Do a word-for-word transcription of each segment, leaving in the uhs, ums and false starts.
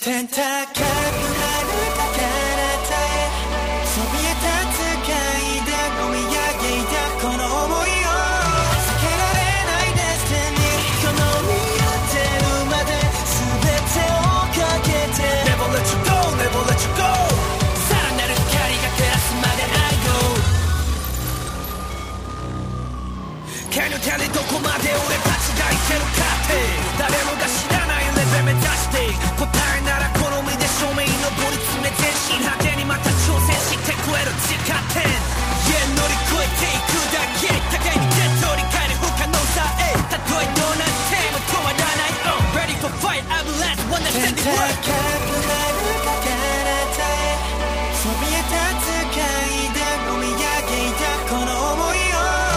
Can you tell it どこまで俺たちがいけるかって誰もが知らないレベル目指して答えなら好みで正面に登り詰め全身果てにまた挑戦して食える時間点 Yeah 乗り越えていくだけ互いに手取り替える不可能さへたとえどうなっても止まらない、oh, Ready for fight I'm the last one that's in the world 戦うかからたえそびえ立つ階段追い上げたこの想い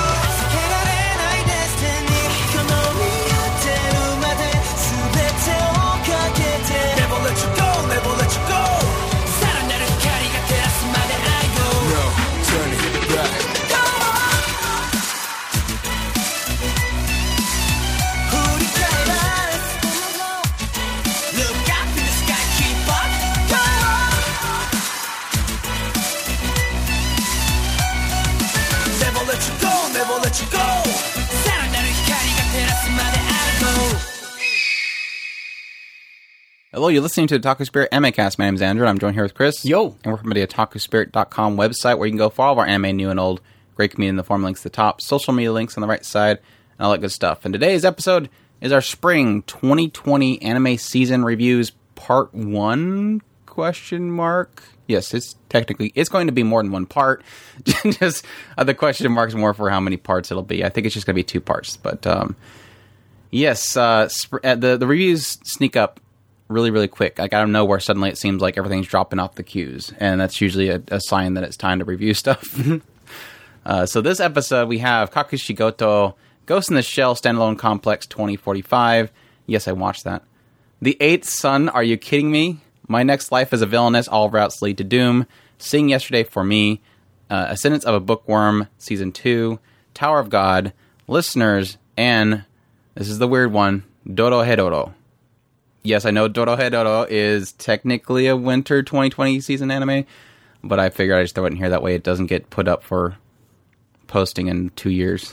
Hello, you're listening to the Otaku Spirit Anime Cast. My name is Andrew, and I'm joined here with Chris. Yo! And we're from the otaku spirit dot com website, where you can go for all of our anime, new and old. Great community in the forum links at the top, social media links on the right side, and all that good stuff. And today's episode is our spring twenty twenty anime season reviews part one, question mark? Yes, it's technically, it's going to be more than one part. Just, uh, the question mark's more for how many parts it'll be. I think it's just going to be two parts. But, um, yes, uh, sp- uh, the, the reviews sneak up really, really quick. Like, out of nowhere, suddenly it seems like everything's dropping off the queues. And that's usually a, a sign that it's time to review stuff. uh, so this episode, we have Kakushigoto, Ghost in the Shell Standalone Complex twenty forty-five. Yes, I watched that. The Eighth Son, Are You Kidding Me? My Next Life as a Villainess, All Routes Lead to Doom. Seeing Yesterday for Me. Uh, Ascendance of a Bookworm, Season two. Tower of God. Listeners. And, this is the weird one, Dorohedoro. Yes, I know Dorohedoro is technically a winter twenty twenty season anime, but I figured I'd just throw it in here. That way it doesn't get put up for posting in two years.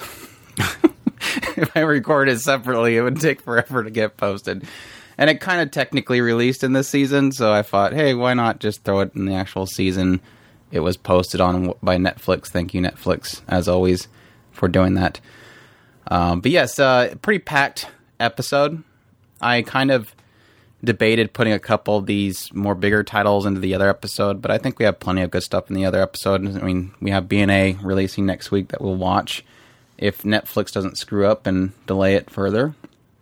If I record it separately, it would take forever to get posted. And it kind of technically released in this season, so I thought, hey, why not just throw it in the actual season? It was posted on by Netflix. Thank you, Netflix, as always, for doing that. Um, but yes, uh, pretty packed episode. I kind of debated putting a couple of these more bigger titles into the other episode, but I think we have plenty of good stuff in the other episode. I mean, we have B N A releasing next week that we'll watch if Netflix doesn't screw up and delay it further.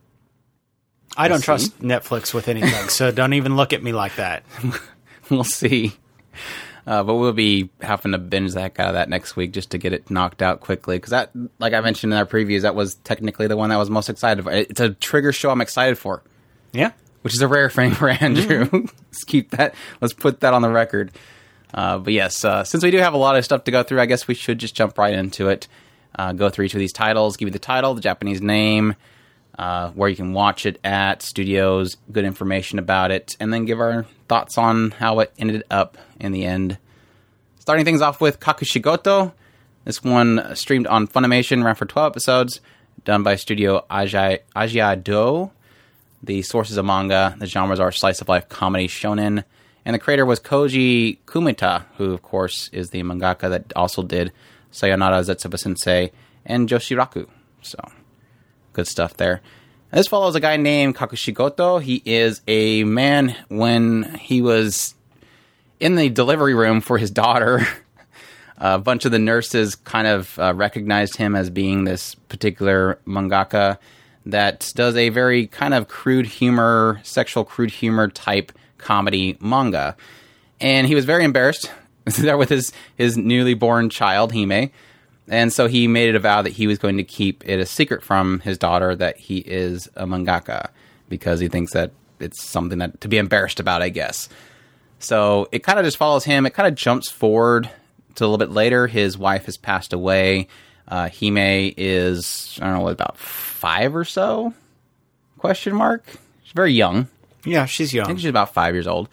I don't we'll trust see. Netflix with anything, so don't even look at me like that. We'll see. Uh, but we'll be having to binge the heck out of that next week just to get it knocked out quickly. Because that, like I mentioned in our previews, that was technically the one that I was most excited for. It's a Trigger show I'm excited for. Yeah. Which is a rare thing for Andrew. Mm-hmm. Let's keep that. Let's put that on the record. Uh, but yes, uh, since we do have a lot of stuff to go through, I guess we should just jump right into it. Uh, go through each of these titles, give you the title, the Japanese name, uh, where you can watch it at, studios, good information about it, and then give our thoughts on how it ended up in the end. Starting things off with Kakushigoto. This one streamed on Funimation, ran for twelve episodes, done by Studio Aji- Ajiado. The source is a manga. The genres are slice of life, comedy, shonen. And the creator was Koji Kumita, who, of course, is the mangaka that also did Sayonara Zetsubou Sensei and Joshiraku. So, good stuff there. And this follows a guy named Kakushigoto. He is a man when he was in the delivery room for his daughter. A bunch of the nurses kind of uh, recognized him as being this particular mangaka that does a very kind of crude humor, sexual crude humor type comedy manga. And he was very embarrassed there with his, his newly born child, Hime. And so he made it a vow that he was going to keep it a secret from his daughter that he is a mangaka, because he thinks that it's something that to be embarrassed about, I guess. So it kind of just follows him. It kind of jumps forward to a little bit later. His wife has passed away. Uh, Hime is, I don't know, what, about five or so? Question mark? She's very young. Yeah, she's I young. think she's about five years old.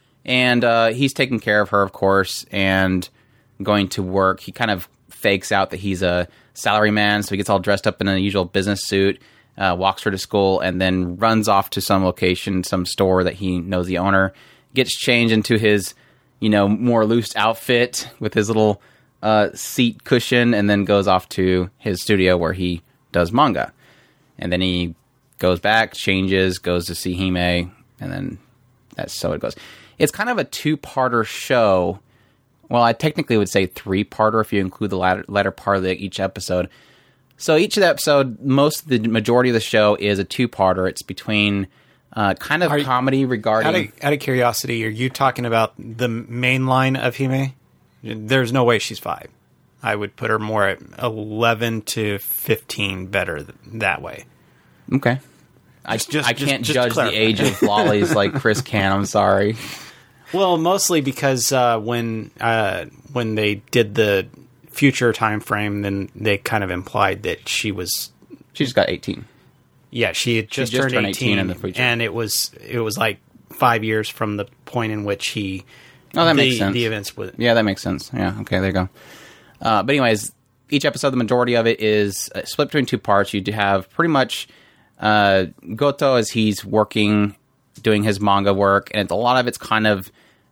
And uh, he's taking care of her, of course, and going to work. He kind of fakes out that he's a salaryman, so he gets all dressed up in a usual business suit, uh, walks her to school, and then runs off to some location, some store that he knows the owner, gets changed into his, you know, more loose outfit with his little uh, seat cushion, and then goes off to his studio where he does manga. And then he goes back, changes, goes to see Hime, and then that's so it goes. It's kind of a two-parter show. Well, I technically would say three-parter if you include the latter, latter part of the, each episode. So each of the episode, most of the majority of the show is a two-parter. It's between uh, kind of Are you- comedy regarding... Out of, out of curiosity, are you talking about the main line of Hime? There's no way she's five. I would put her more at eleven to fifteen better th- that way. Okay. I, Just- just- I can't just- just judge the clarify. age of lollies like Chris can. I'm sorry. Well, mostly because uh, when uh, when they did the future time frame, then they kind of implied that she was, She just got eighteen. yeah, she had just, just turned, turned eighteen, eighteen in the future. and it was it was like five years from the point in which he. Oh, that the, makes sense. The events would. Yeah, that makes sense. Yeah, okay, there you go. Uh, but anyways, each episode, the majority of it is uh, split between two parts. You do have pretty much uh, Goto as he's working, doing his manga work, and a lot of it's kind of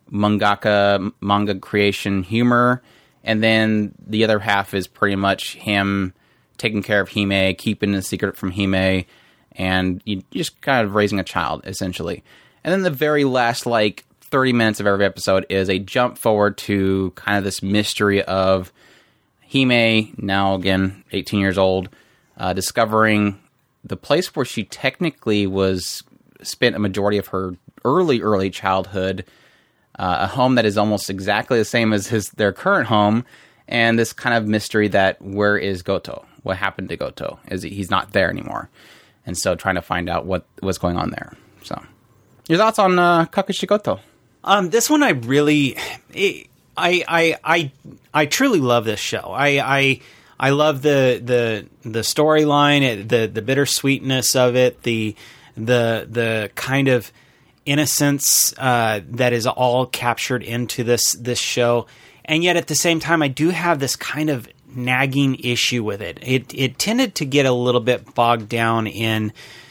mangaka, manga creation humor. And then the other half is pretty much him taking care of Hime, keeping the secret from Hime, and you just kind of raising a child, essentially. And then the very last, like, thirty minutes of every episode is a jump forward to kind of this mystery of Hime, now again, eighteen years old, uh, discovering the place where she technically was spent a majority of her early, early childhood, uh, a home that is almost exactly the same as his their current home, and this kind of mystery that where is Goto? What happened to Goto? Is he, he's not there anymore, and so trying to find out what what's going on there. So, your thoughts on uh, Kakashi Goto? Um, this one I really, I, I, I, I truly love this show. I, I, I love the the the storyline, the the bittersweetness of it, the the the kind of innocence uh, that is all captured into this this show, and yet at the same time, I do have this kind of nagging issue with it. It it tended to get a little bit bogged down in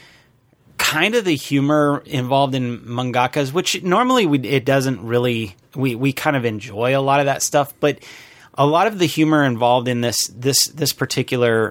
kind of the humor involved in mangakas, which normally we, it doesn't really, we, we kind of enjoy a lot of that stuff, but a lot of the humor involved in this, this, this particular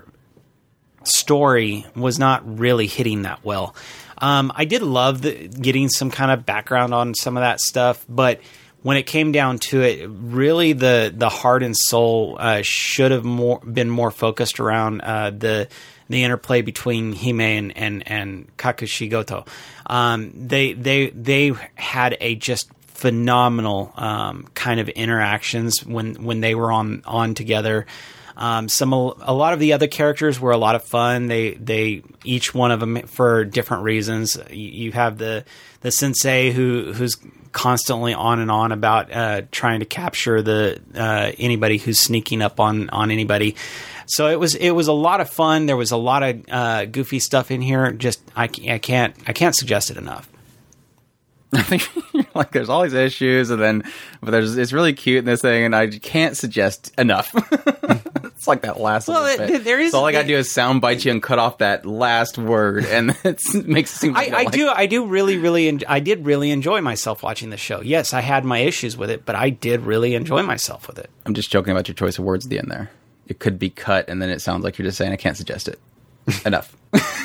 story was not really hitting that well. Um, I did love the, getting some kind of background on some of that stuff, but when it came down to it, really the, the heart and soul uh, should have more been more focused around uh, the the interplay between Hime and and, and Kakashi Goto. Um, they they they had a just phenomenal um, kind of interactions when when they were on on together. Um, some a lot of the other characters were a lot of fun. They they each one of them for different reasons. You, you have the the sensei who who's constantly on and on about uh, trying to capture the uh, anybody who's sneaking up on on anybody. So it was it was a lot of fun. There was a lot of uh, goofy stuff in here. Just I, I can't I can't suggest it enough. I think like there's all these issues, and then but there's it's really cute in this thing, and I can't suggest enough. It's like that last Well, little it- bit. there is- so all I gotta do is sound bite you and cut off that last word, and it makes it seem. I, like I like, do I do really really en- I did really enjoy myself watching the show. Yes, I had my issues with it, but I did really enjoy myself with it. I'm just joking about your choice of words at the end there. It could be cut, and then it sounds like you're just saying I can't suggest it. Enough.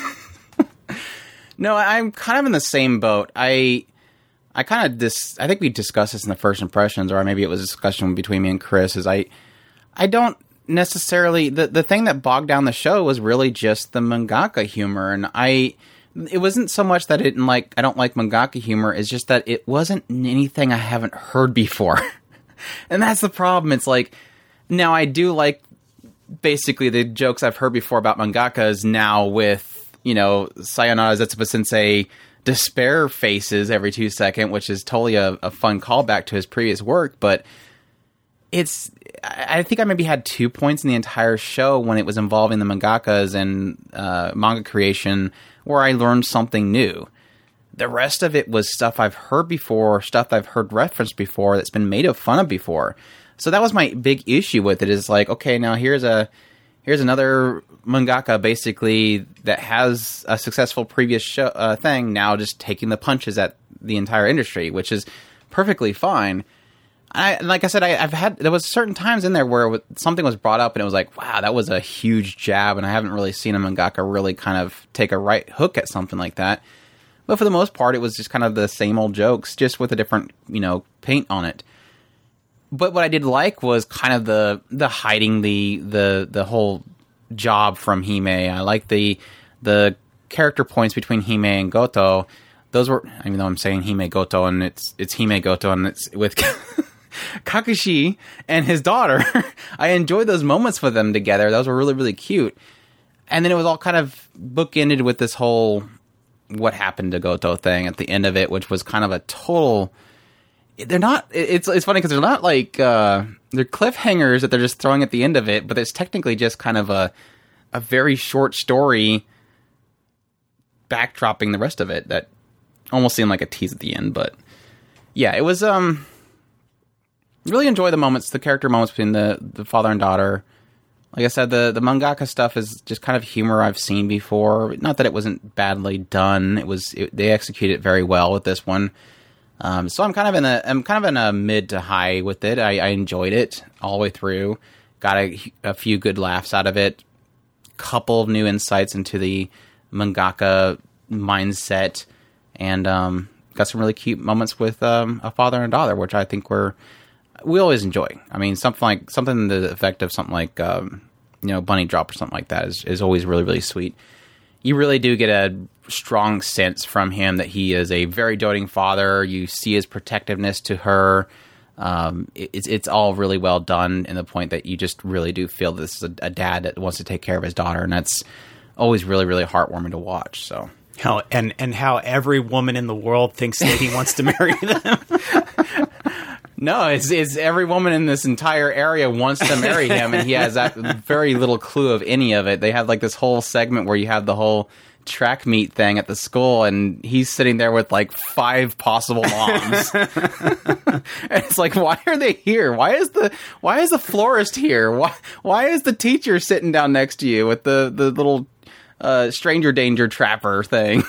No, I'm kind of in the same boat. I. I kind of dis. I think we discussed this in the first impressions, or maybe it was a discussion between me and Chris. Is I, I don't necessarily the the thing that bogged down the show was really just the mangaka humor, and I. It wasn't so much that it didn't like I don't like mangaka humor. It's just that it wasn't anything I haven't heard before, and that's the problem. It's like now I do like basically the jokes I've heard before about mangakas now with you know Sayonara Zetsuba Sensei despair faces every two seconds, which is totally a, a fun callback to his previous work. But it's, I I think I maybe had two points in the entire show when it was involving the mangakas and uh, manga creation where I learned something new. the rest of it was stuff I've heard before, stuff I've heard referenced before, that's been made of fun of before. So that was my big issue with it, is like, okay, now here's a here's another mangaka basically that has a successful previous show, uh, thing, now just taking the punches at the entire industry, which is perfectly fine. I, like I said, I, I've had, there was certain times in there where something was brought up and it was like, wow, that was a huge jab, and I haven't really seen a mangaka really kind of take a right hook at something like that. But for the most part, it was just kind of the same old jokes, just with a different, you know, paint on it. But what I did like was kind of the the hiding the the the whole job from Hime. I like the the character points between Hime and Goto. Those were, even though I'm saying Hime Goto and it's it's Hime Goto and it's with Kakashi and his daughter. I enjoyed those moments with them together. Those were really, really cute. And then it was all kind of bookended with this whole what happened to Goto thing at the end of it, which was kind of a total... They're not... It's it's funny because they're not like... Uh, they're cliffhangers that they're just throwing at the end of it, but it's technically just kind of a a very short story backdropping the rest of it that almost seemed like a tease at the end. But yeah, it was... um. Really enjoy the moments, the character moments between the, the father and daughter. Like I said, the, the mangaka stuff is just kind of humor I've seen before. Not that it wasn't badly done. It was it, they executed it very well with this one. Um, so I'm kind of in a I'm kind of in a mid to high with it. I, I enjoyed it all the way through. Got a, a few good laughs out of it. Couple of new insights into the mangaka mindset, and um, got some really cute moments with um, a father and daughter, which I think were. We always enjoy. I mean, something like something to the effect of something like um, you know, Bunny Drop or something like that is, is always really, really sweet. You really do get a strong sense from him that he is a very doting father. You see his protectiveness to her. Um, it, it's it's all really well done, in the point that you just really do feel this is a, a dad that wants to take care of his daughter, and that's always really, really heartwarming to watch. So how and and how every woman in the world thinks that he wants to marry them. No, it's, it's every woman in this entire area wants to marry him, and he has that very little clue of any of it. They have like this whole segment where you have the whole track meet thing at the school, and he's sitting there with like five possible moms. And it's like, why are they here? Why is the why is the florist here? Why why is the teacher sitting down next to you with the the little uh, stranger danger trapper thing?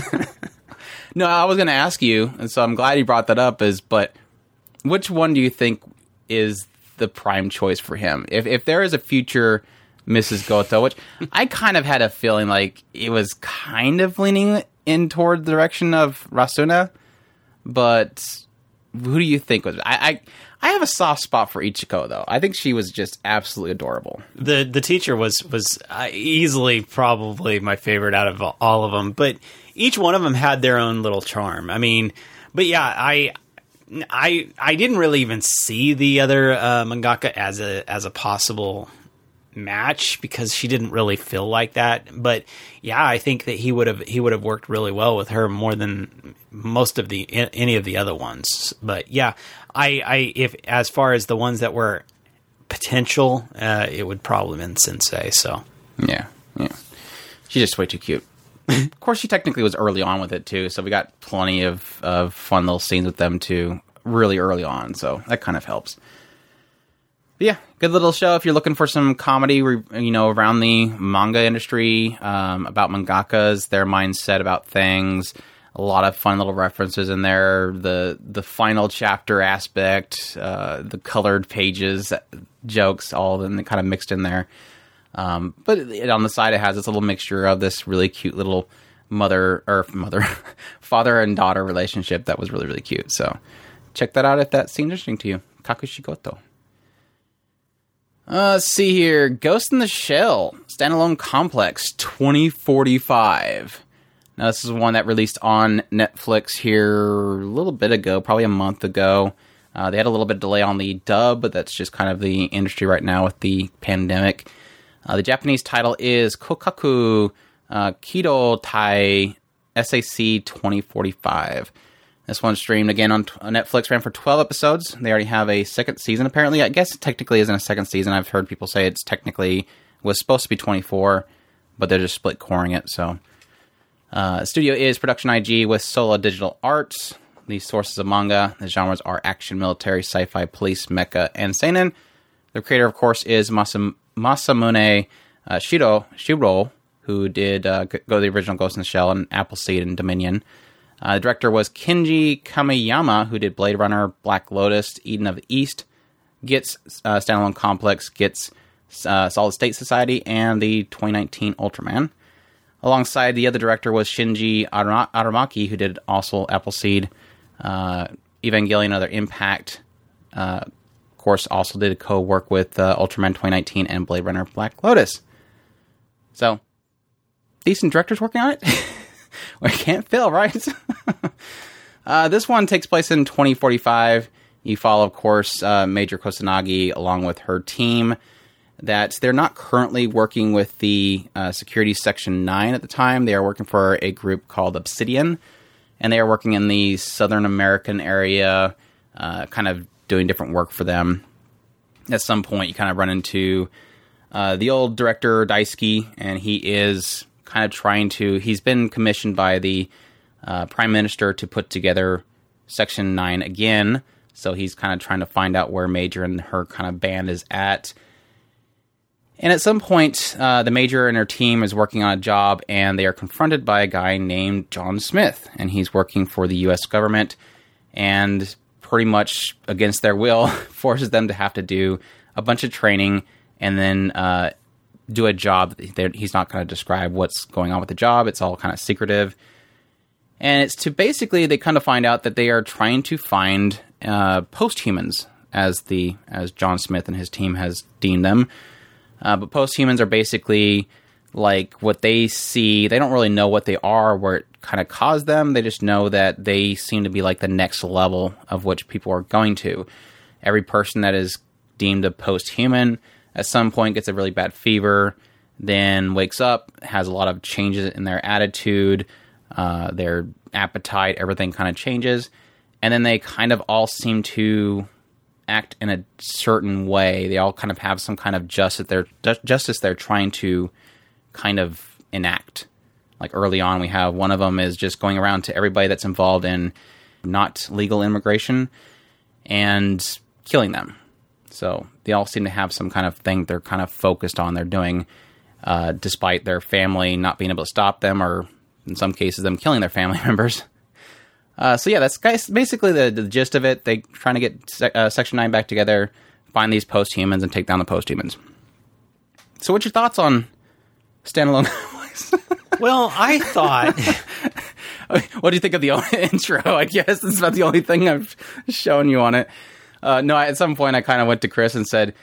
No, I was going to ask you, and so I'm glad you brought that up. Is but. Which one do you think is the prime choice for him? If if there is a future Missus Goto, which I kind of had a feeling like it was kind of leaning in toward the direction of Rasuna, but who do you think was? I I, I have a soft spot for Ichiko, though. I think she was just absolutely adorable. The the teacher was was uh, easily probably my favorite out of all of them, but each one of them had their own little charm. I mean, but yeah, I. I I didn't really even see the other uh, mangaka as a as a possible match, because she didn't really feel like that. But yeah, I think that he would have he would have worked really well with her more than most of the any of the other ones. But yeah, I, I if as far as the ones that were potential, uh, it would probably have been Sensei. So yeah, yeah, she's just way too cute. Of course, she technically was early on with it, too, so we got plenty of, of fun little scenes with them, too, really early on, so that kind of helps. But yeah, good little show if you're looking for some comedy, you know, around the manga industry, um, about mangakas, their mindset about things, a lot of fun little references in there, the the final chapter aspect, uh, the colored pages, jokes, all of them kind of mixed in there. Um, but it, on the side, it has this little mixture of this really cute little mother or mother, father and daughter relationship that was really, really cute. So check that out if that seems interesting to you. Kakushi Goto. Uh, let's see here. Ghost in the Shell, Standalone Complex, twenty forty-five. Now, this is one that released on Netflix here a little bit ago, probably a month ago. Uh, they had a little bit of delay on the dub, but that's just kind of the industry right now with the pandemic. Uh, the Japanese title is Kokaku uh, Kido Tai S A C twenty forty-five. This one streamed again on, t- on Netflix, ran for twelve episodes. They already have a second season, apparently. I guess it technically isn't a second season. I've heard people say it's technically was supposed to be twenty-four, but they're just split coring it. So Uh, studio is Production I G with Sola Digital Arts. The sources of manga, the genres are action, military, sci-fi, police, mecha, and seinen. The creator, of course, is Masam- Masamune uh, Shiro, Shiro, who did uh, go to the original Ghost in the Shell and Appleseed and Dominion. Uh, the director was Kenji Kamiyama, who did Blade Runner, Black Lotus, Eden of the East, Gets uh, Standalone Complex, Gets uh, Solid State Society, and the twenty nineteen Ultraman. Alongside the other director was Shinji Arama- Aramaki, who did also Appleseed, uh, Evangelion, Other Impact. Uh, of course, also did co-work with uh, Ultraman twenty nineteen and Blade Runner, Black Lotus. So, decent directors working on it. We can't fail, right? uh, this one takes place in twenty forty-five. You follow, of course, uh, Major Kusanagi along with her team. That they're not currently working with the uh, Security Section nine at the time. They are working for a group called Obsidian. And they are working in the Southern American area, uh, kind of doing different work for them. At some point, you kind of run into uh, the old director, Daisuke, and he is kind of trying to, he's been commissioned by the uh, Prime Minister to put together Section nine again, so he's kind of trying to find out where Major and her kind of band is at. And at some point, uh, the Major and her team is working on a job, and they are confronted by a guy named John Smith, and he's working for the U S government, and pretty much against their will, forces them to have to do a bunch of training, and then uh, do a job. He's not going to describe what's going on with the job. It's all kind of secretive. And it's to basically, they kind of find out that they are trying to find uh, post-humans, as the as John Smith and his team has deemed them. Uh, but post-humans are basically like what they see. They don't really know what they are, where it kind of caused them. They just know that they seem to be like the next level of which people are going to. Every person that is deemed a post-human at some point gets a really bad fever, then wakes up, has a lot of changes in their attitude, uh, their appetite, everything kind of changes. And then they kind of all seem to act in a certain way. They all kind of have some kind of justice they're, justice they're trying to kind of enact. Like early on, we have one of them is just going around to everybody that's involved in not legal immigration and killing them. So they all seem to have some kind of thing they're kind of focused on they're doing, uh, despite their family not being able to stop them, or in some cases them killing their family members. Uh, so yeah, that's basically the, the gist of it. They're trying to get se- uh, Section nine back together, find these post-humans, and take down the post-humans. So what's your thoughts on Standalone? Well, I thought... What do you think of the intro? I guess that's about the only thing I've shown you on it. Uh, no, at some point I kind of went to Chris and said,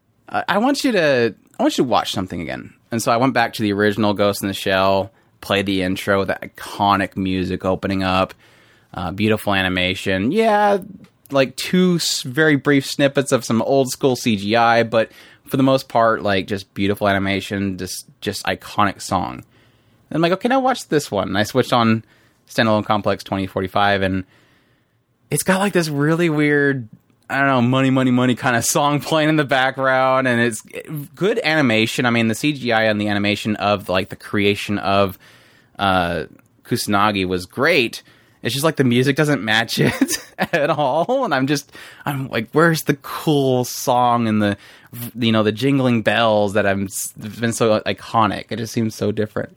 I want you to I want you to watch something again. And so I went back to the original Ghost in the Shell, played the intro, that iconic music opening up, uh, beautiful animation. Yeah, like two s- very brief snippets of some old school C G I, but for the most part, like just beautiful animation, just just iconic song. And I'm like, okay, now watch this one. And I switched on Standalone Complex twenty forty-five, and it's got like this really weird, I don't know, money, money, money kind of song playing in the background, and it's good animation. I mean, the C G I and the animation of like the creation of uh, Kusanagi was great. It's just like the music doesn't match it at all, and I'm just, I'm like, where's the cool song and the, you know, the jingling bells that I'm it's been so iconic? It just seems so different.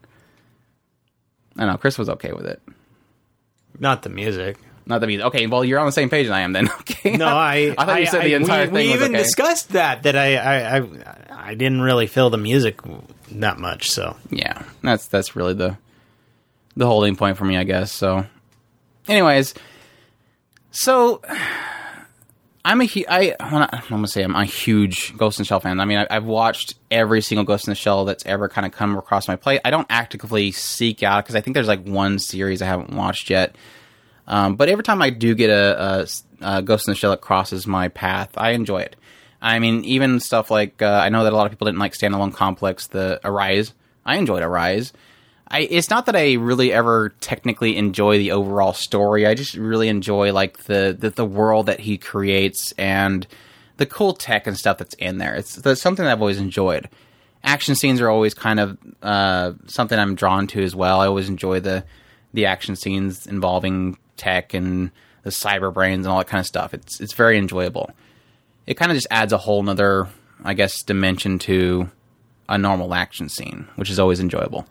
I don't know. Chris was okay with it. Not the music. Not the music. Okay, well, you're on the same page as I am then. Okay. No, I. I thought you said I, the entire we, thing we was even okay. discussed that. That I, I, I, I didn't really feel the music that much. So yeah, that's that's really the the holding point for me, I guess. So, anyways, so I'm a hu- I I'm gonna say I'm a huge Ghost in the Shell fan. I mean, I, I've watched every single Ghost in the Shell that's ever kind of come across my plate. I don't actively seek out because I think there's like one series I haven't watched yet. Um, but every time I do get a, a, a Ghost in the Shell that crosses my path, I enjoy it. I mean, even stuff like, uh, I know that a lot of people didn't like Standalone Complex, the Arise. I enjoyed Arise. I, it's not that I really ever technically enjoy the overall story. I just really enjoy like the, the, the world that he creates and the cool tech and stuff that's in there. It's that's something that I've always enjoyed. action scenes are always kind of uh, something I'm drawn to as well. I always enjoy the the action scenes involving tech and the cyber brains and all that kind of stuff. It's it's very enjoyable. It kind of just adds a whole nother, I guess, dimension to a normal action scene, which is always enjoyable.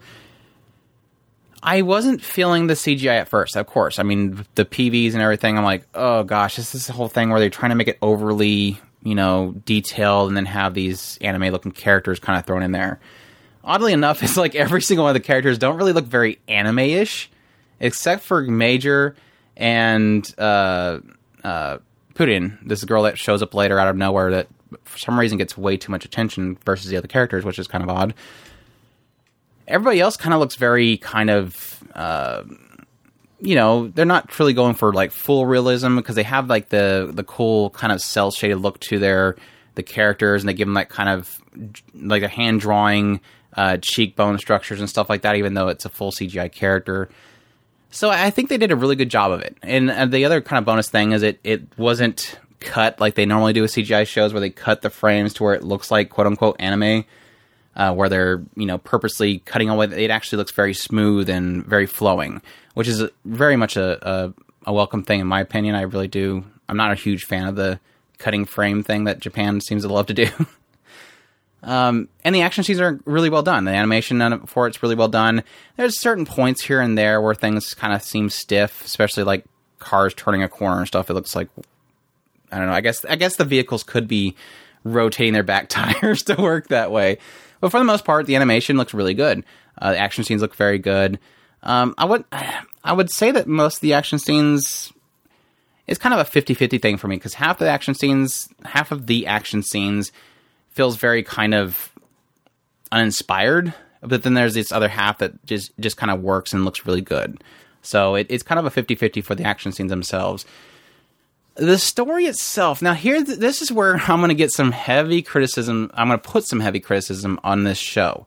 I wasn't feeling the C G I at first, of course. I mean, the P Vs and everything, I'm like, oh gosh, this is the whole thing where they're trying to make it overly, you know, detailed and then have these anime-looking characters kind of thrown in there. Oddly enough, it's like every single one of the characters don't really look very anime-ish, except for Major and uh, uh, Purin, this girl that shows up later out of nowhere that for some reason gets way too much attention versus the other characters, which is kind of odd. Everybody else kind of looks very kind of, uh, you know, they're not really going for like full realism because they have like the the cool kind of cel shaded look to their the characters, and they give them that kind of like a hand drawing uh, cheekbone structures and stuff like that, even though it's a full C G I character. So I think they did a really good job of it. And, and the other kind of bonus thing is it it wasn't cut like they normally do with C G I shows, where they cut the frames to where it looks like quote unquote anime. Uh, where they're, you know, purposely cutting away. It actually looks very smooth and very flowing, which is very much a, a, a welcome thing in my opinion. I really do. I'm not a huge fan of the cutting frame thing that Japan seems to love to do. um, and the action scenes are really well done. The animation for it's really well done. There's certain points here and there where things kind of seem stiff, especially like cars turning a corner and stuff. It looks like, I don't know, I guess I guess the vehicles could be rotating their back tires to work that way. But for the most part, the animation looks really good. Uh, the action scenes look very good. Um, I would I would say that most of the action scenes is kind of a fifty-fifty thing for me, because half the action scenes, half of the action scenes feels very kind of uninspired, but then there's this other half that just, just kind of works and looks really good. So it, it's kind of a fifty-fifty for the action scenes themselves. The story itself, now here, this is where I'm going to get some heavy criticism. I'm going to put some heavy criticism on this show.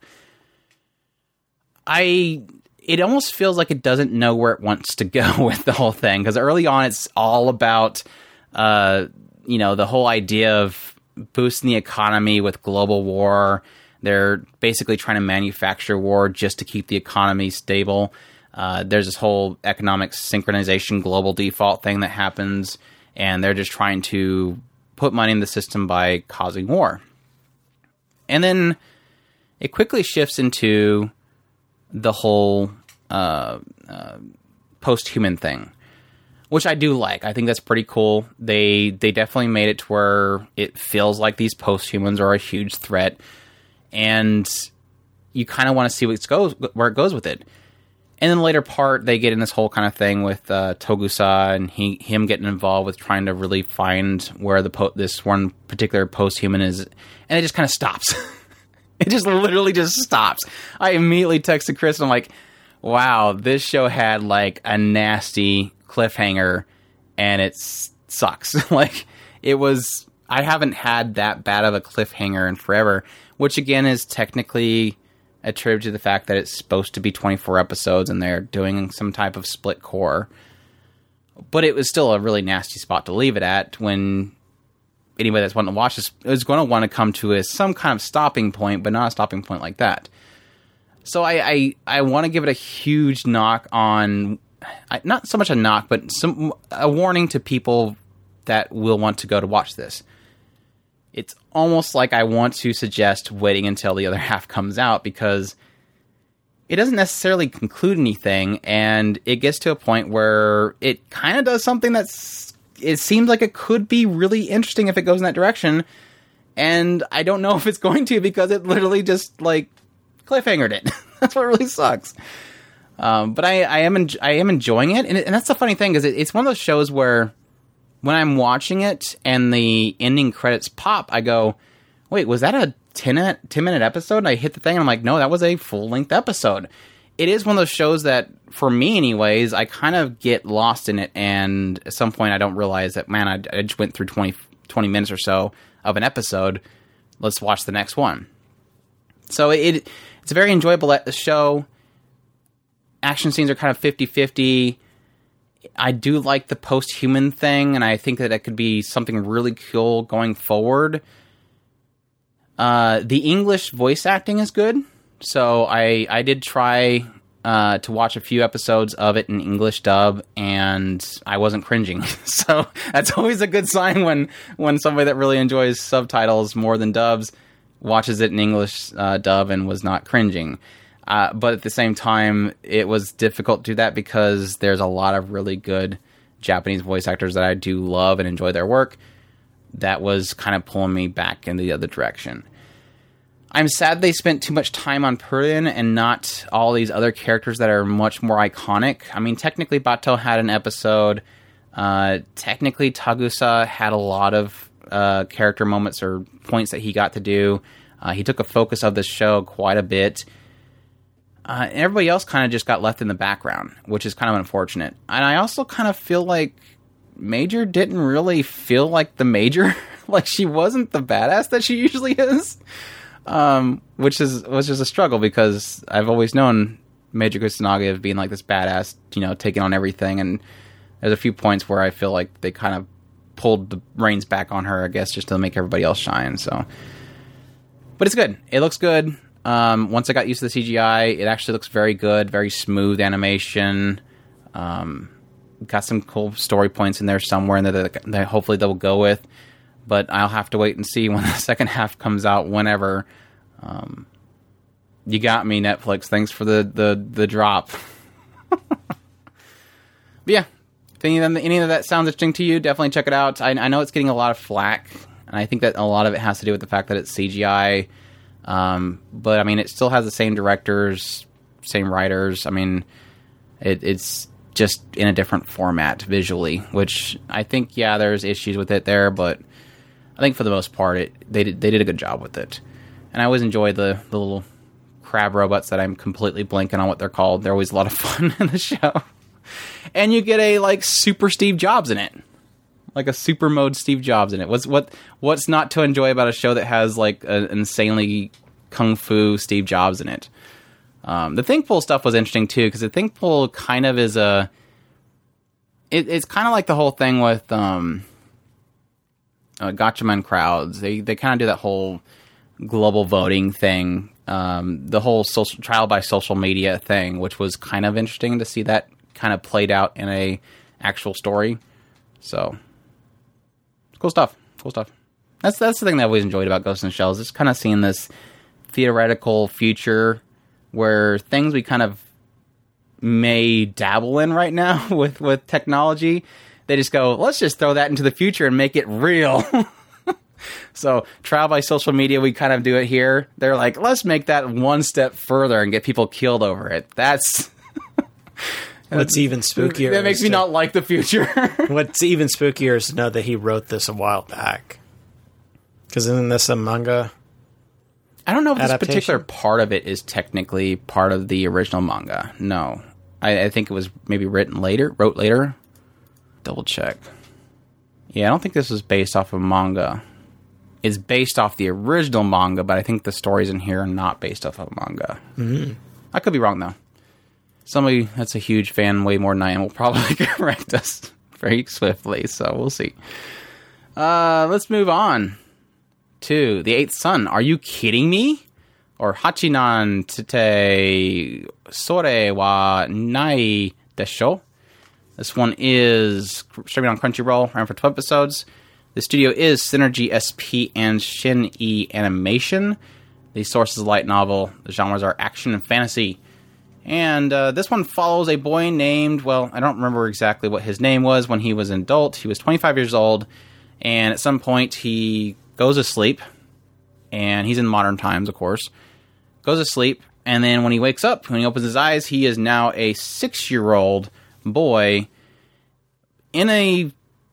I, it almost feels like it doesn't know where it wants to go with the whole thing. Because early on, it's all about, uh, you know, the whole idea of boosting the economy with global war. They're basically trying to manufacture war just to keep the economy stable. Uh, there's this whole economic synchronization global default thing that happens. And they're just trying to put money in the system by causing war. And then it quickly shifts into the whole uh, uh, post-human thing, which I do like. I think that's pretty cool. They they definitely made it to where it feels like these post-humans are a huge threat, and you kind of want to see what it goes, where it goes with it. And then the later part, they get in this whole kind of thing with uh, Togusa and he, him getting involved with trying to really find where the po- this one particular post-human is. And it just kind of stops. It just literally just stops. I immediately texted Chris and I'm like, wow, this show had like a nasty cliffhanger and it sucks. Like it was, I haven't had that bad of a cliffhanger in forever, which again is technically attributed to the fact that it's supposed to be twenty-four episodes and they're doing some type of split core. But it was still a really nasty spot to leave it at when anybody that's wanting to watch this is going to want to come to a, some kind of stopping point, but not a stopping point like that. So I, I, I want to give it a huge knock on, not so much a knock, but some a warning to people that will want to go to watch this. It's almost like I want to suggest waiting until the other half comes out, because it doesn't necessarily conclude anything, and it gets to a point where it kind of does something that's, it seems like it could be really interesting if it goes in that direction, and I don't know if it's going to, because it literally just, like, cliffhangered it. That's what really sucks. Um, but I, I am en- I am enjoying it, and, it, and that's the funny thing, is it, it's one of those shows where when I'm watching it and the ending credits pop, I go, wait, was that a ten minute episode? And I hit the thing and I'm like, no, that was a full length episode. It is one of those shows that, for me anyways, I kind of get lost in it. And at some point I don't realize that, man, I, I just went through twenty, twenty minutes or so of an episode. Let's watch the next one. So it it's a very enjoyable show. Action scenes are kind of fifty-fifty. I do like the post-human thing, and I think that it could be something really cool going forward. Uh, the English voice acting is good. So I, I did try uh, to watch a few episodes of it in English dub, and I wasn't cringing. So that's always a good sign when, when somebody that really enjoys subtitles more than dubs watches it in English uh, dub and was not cringing. Uh, but at the same time, it was difficult to do that because there's a lot of really good Japanese voice actors that I do love and enjoy their work. That was kind of pulling me back in the other direction. I'm sad they spent too much time on Purin and not all these other characters that are much more iconic. I mean, technically, Bato had an episode. Uh, technically, Tagusa had a lot of uh, character moments or points that he got to do. Uh, he took a focus of this show quite a bit. Uh, and everybody else kind of just got left in the background, which is kind of unfortunate. And I also kind of feel like Major didn't really feel like the Major. Like, she wasn't the badass that she usually is. Um, which is was just a struggle because I've always known Major Kusanagi of being like this badass, you know, taking on everything. And there's a few points where I feel like they kind of pulled the reins back on her, I guess, just to make everybody else shine. So, but it's good. It looks good. Um, once I got used to the C G I, it actually looks very good, very smooth animation. Um, got some cool story points in there somewhere, and that, that hopefully they'll go with. But I'll have to wait and see when the second half comes out, whenever. Um, you got me, Netflix. Thanks for the, the, the drop. But yeah, if any of, them, any of that sounds interesting to you, definitely check it out. I, I know it's getting a lot of flack, and I think that a lot of it has to do with the fact that it's C G I. Um, but, I mean, it still has the same directors, same writers. I mean, it, it's just in a different format visually, which I think, yeah, there's issues with it there, but I think for the most part, it they did, they did a good job with it. And I always enjoy the, the little crab robots that I'm completely blanking on what they're called. They're always a lot of fun in the show. And you get a, like, super Steve Jobs in it. Like a super mode Steve Jobs in it. What's what what's not to enjoy about a show that has, like, an insanely kung fu Steve Jobs in it? Um, the Thinkful stuff was interesting, too, because the Thinkful kind of is a... It, it's kind of like the whole thing with... Um, Uh, Gatchaman crowds. They they kind of do that whole global voting thing, um, the whole social trial by social media thing, which was kind of interesting to see that kind of played out in a actual story. So, cool stuff. Cool stuff. That's that's the thing that I always enjoyed about Ghost in the Shell, is just kind of seeing this theoretical future where things we kind of may dabble in right now with, with technology. They just go, let's just throw that into the future and make it real. So, trial by social media, we kind of do it here. They're like, let's make that one step further and get people killed over it. That's... What's even spookier... That makes me to, not like the future. What's even spookier is to know that he wrote this a while back. Because isn't this a manga I don't know if adaptation? This particular part of it is technically part of the original manga. No. I, I think it was maybe written later, wrote later. Double check. Yeah, I don't think this was based off of manga. It's based off the original manga, but I think the stories in here are not based off of manga. Mm-hmm. I could be wrong, though. Somebody that's a huge fan, way more than I am, will probably correct us very swiftly, so we'll see. Uh, let's move on to The Eighth Sun. Are you kidding me? Or Hachinan Tete Sore wa Nai Desho? This one is streaming on Crunchyroll, ran for twelve episodes. The studio is Synergy S P and Shin-E Animation. The source is a light novel. The genres are action and fantasy. And uh, this one follows a boy named, well, I don't remember exactly what his name was when he was an adult. He was twenty-five years old, and at some point he goes to sleep, and he's in modern times, of course. Goes to sleep, and then when he wakes up, when he opens his eyes, he is now a six-year-old boy in a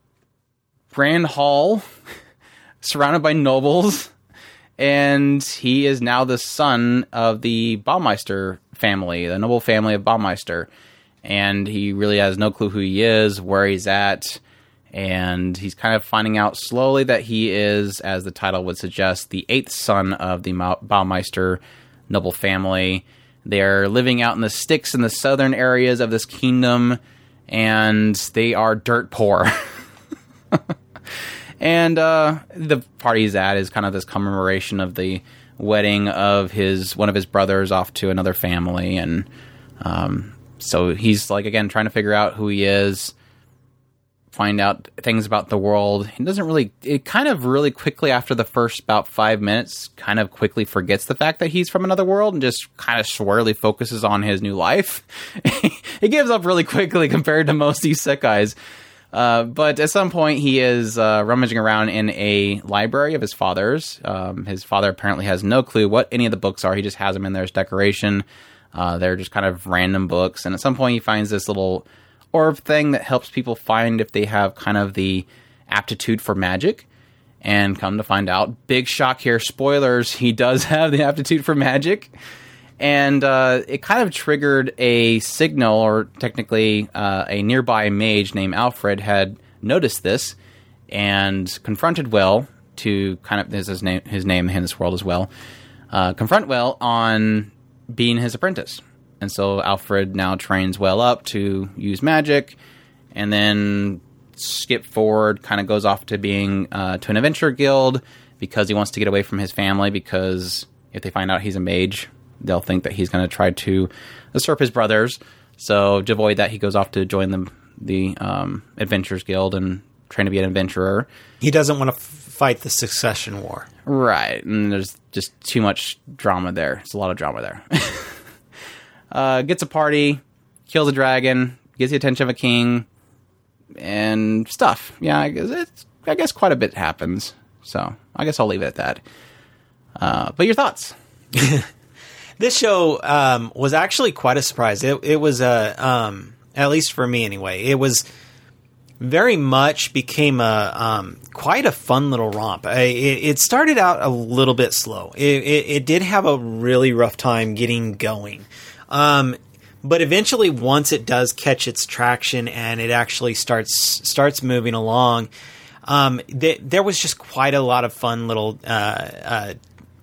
grand hall surrounded by nobles, and he is now the son of the Baumeister family, the noble family of Baumeister, and he really has no clue who he is, where he's at, and he's kind of finding out slowly that he is, as the title would suggest, the eighth son of the Baumeister noble family. They're living out in the sticks in the southern areas of this kingdom, and they are dirt poor. And uh, the party he's at is kind of this commemoration of the wedding of his one of his brothers off to another family. And um, so he's, like, again, trying to figure out who he is, find out things about the world. He doesn't really... It kind of really quickly, after the first about five minutes, kind of quickly forgets the fact that he's from another world and just kind of squarely focuses on his new life. He gives up really quickly compared to most isekais. Uh, but at some point, he is uh, rummaging around in a library of his father's. Um, his father apparently has no clue what any of the books are. He just has them in there as decoration. Uh, they're just kind of random books. And at some point, he finds this little orb thing that helps people find if they have kind of the aptitude for magic. And come to find out, big shock here, spoilers, he does have the aptitude for magic. And uh, it kind of triggered a signal, or technically uh, a nearby mage named Alfred had noticed this and confronted Will to kind of, this is his name, his name in this world as well, uh, confront Will on being his apprentice. And so Alfred now trains Will up to use magic, and then skip forward, kind of goes off to being uh, to an adventure guild because he wants to get away from his family, because if they find out he's a mage, they'll think that he's going to try to usurp his brothers. So to avoid that, he goes off to join the, the um, Adventurers Guild and train to be an adventurer. He doesn't want to f- fight the succession war. Right. And there's just too much drama there. There's a lot of drama there. uh, gets a party, kills a dragon, gets the attention of a king, and stuff. Yeah, I guess, it's, I guess quite a bit happens. So I guess I'll leave it at that. Uh, but your thoughts? This show um, was actually quite a surprise. It, it was, a, um, at least for me anyway, it was very much became a um, quite a fun little romp. I, it, it started out a little bit slow. It, it, it did have a really rough time getting going. Um, but eventually, once it does catch its traction and it actually starts starts moving along, um, th- there was just quite a lot of fun little uh, uh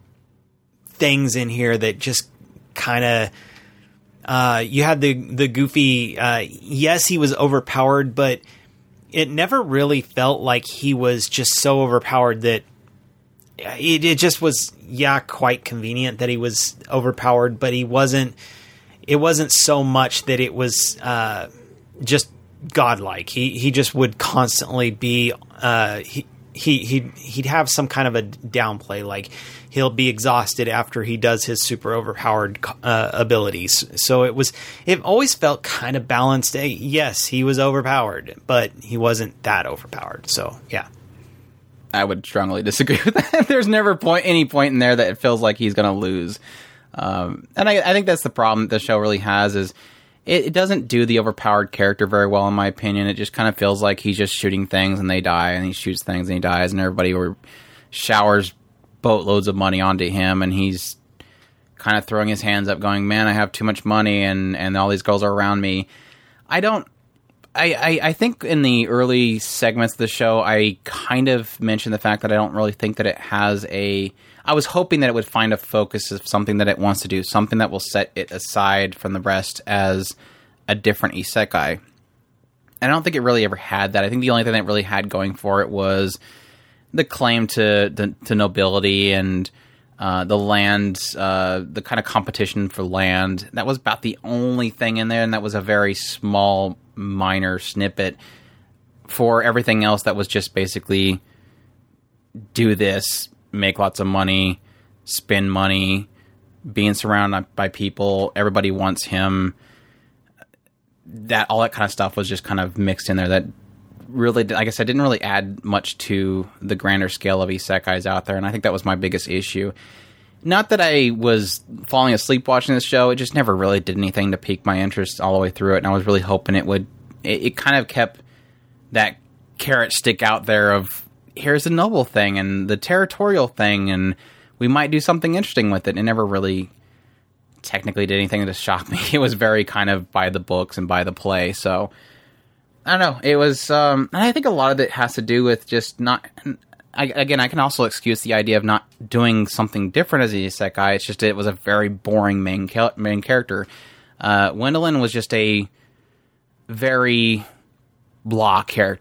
things in here that just kind of uh, you had the the goofy uh, yes, he was overpowered, but it never really felt like he was just so overpowered that it, it just was yeah quite convenient that he was overpowered, but he wasn't it wasn't so much that it was uh, just godlike. He he just would constantly be uh, he he he'd, he'd have some kind of a downplay, like he'll be exhausted after he does his super overpowered uh, abilities. So it was, it always felt kind of balanced. Yes, he was overpowered, but he wasn't that overpowered. So yeah, I would strongly disagree with that. There's never point any point in there that it feels like he's going to lose. Um, and I, I think that's the problem the show really has, is it, it doesn't do the overpowered character very well, in my opinion. It just kind of feels like he's just shooting things and they die, and he shoots things and he dies, and everybody re- showers boatloads of money onto him, and he's kind of throwing his hands up going, man, I have too much money, and, and all these girls are around me. I don't... I, I, I think in the early segments of the show, I kind of mentioned the fact that I don't really think that it has a... I was hoping that it would find a focus of something that it wants to do, something that will set it aside from the rest as a different isekai. And I don't think it really ever had that. I think the only thing that it really had going for it was the claim to the, to nobility and uh, the land, uh, the kind of competition for land. That was about the only thing in there, and that was a very small, minor snippet. For everything else, that was just basically do this, make lots of money, spend money, being surrounded by people, everybody wants him. That all that kind of stuff was just kind of mixed in there. That really, like I said, didn't really add much to the grander scale of isekais out there, and I think that was my biggest issue. Not that I was falling asleep watching this show, it just never really did anything to pique my interest all the way through it, and I was really hoping it would. It, it kind of kept that carrot stick out there of, here's the noble thing, and the territorial thing, and we might do something interesting with it. It never really technically did anything to shock me. It was very kind of by the books and by the play, so... I don't know. It was, um, and I think a lot of it has to do with just not. I, again, I can also excuse the idea of not doing something different as a isekai. It's just it was a very boring main ca- main character. Uh, Wendelin was just a very blah character.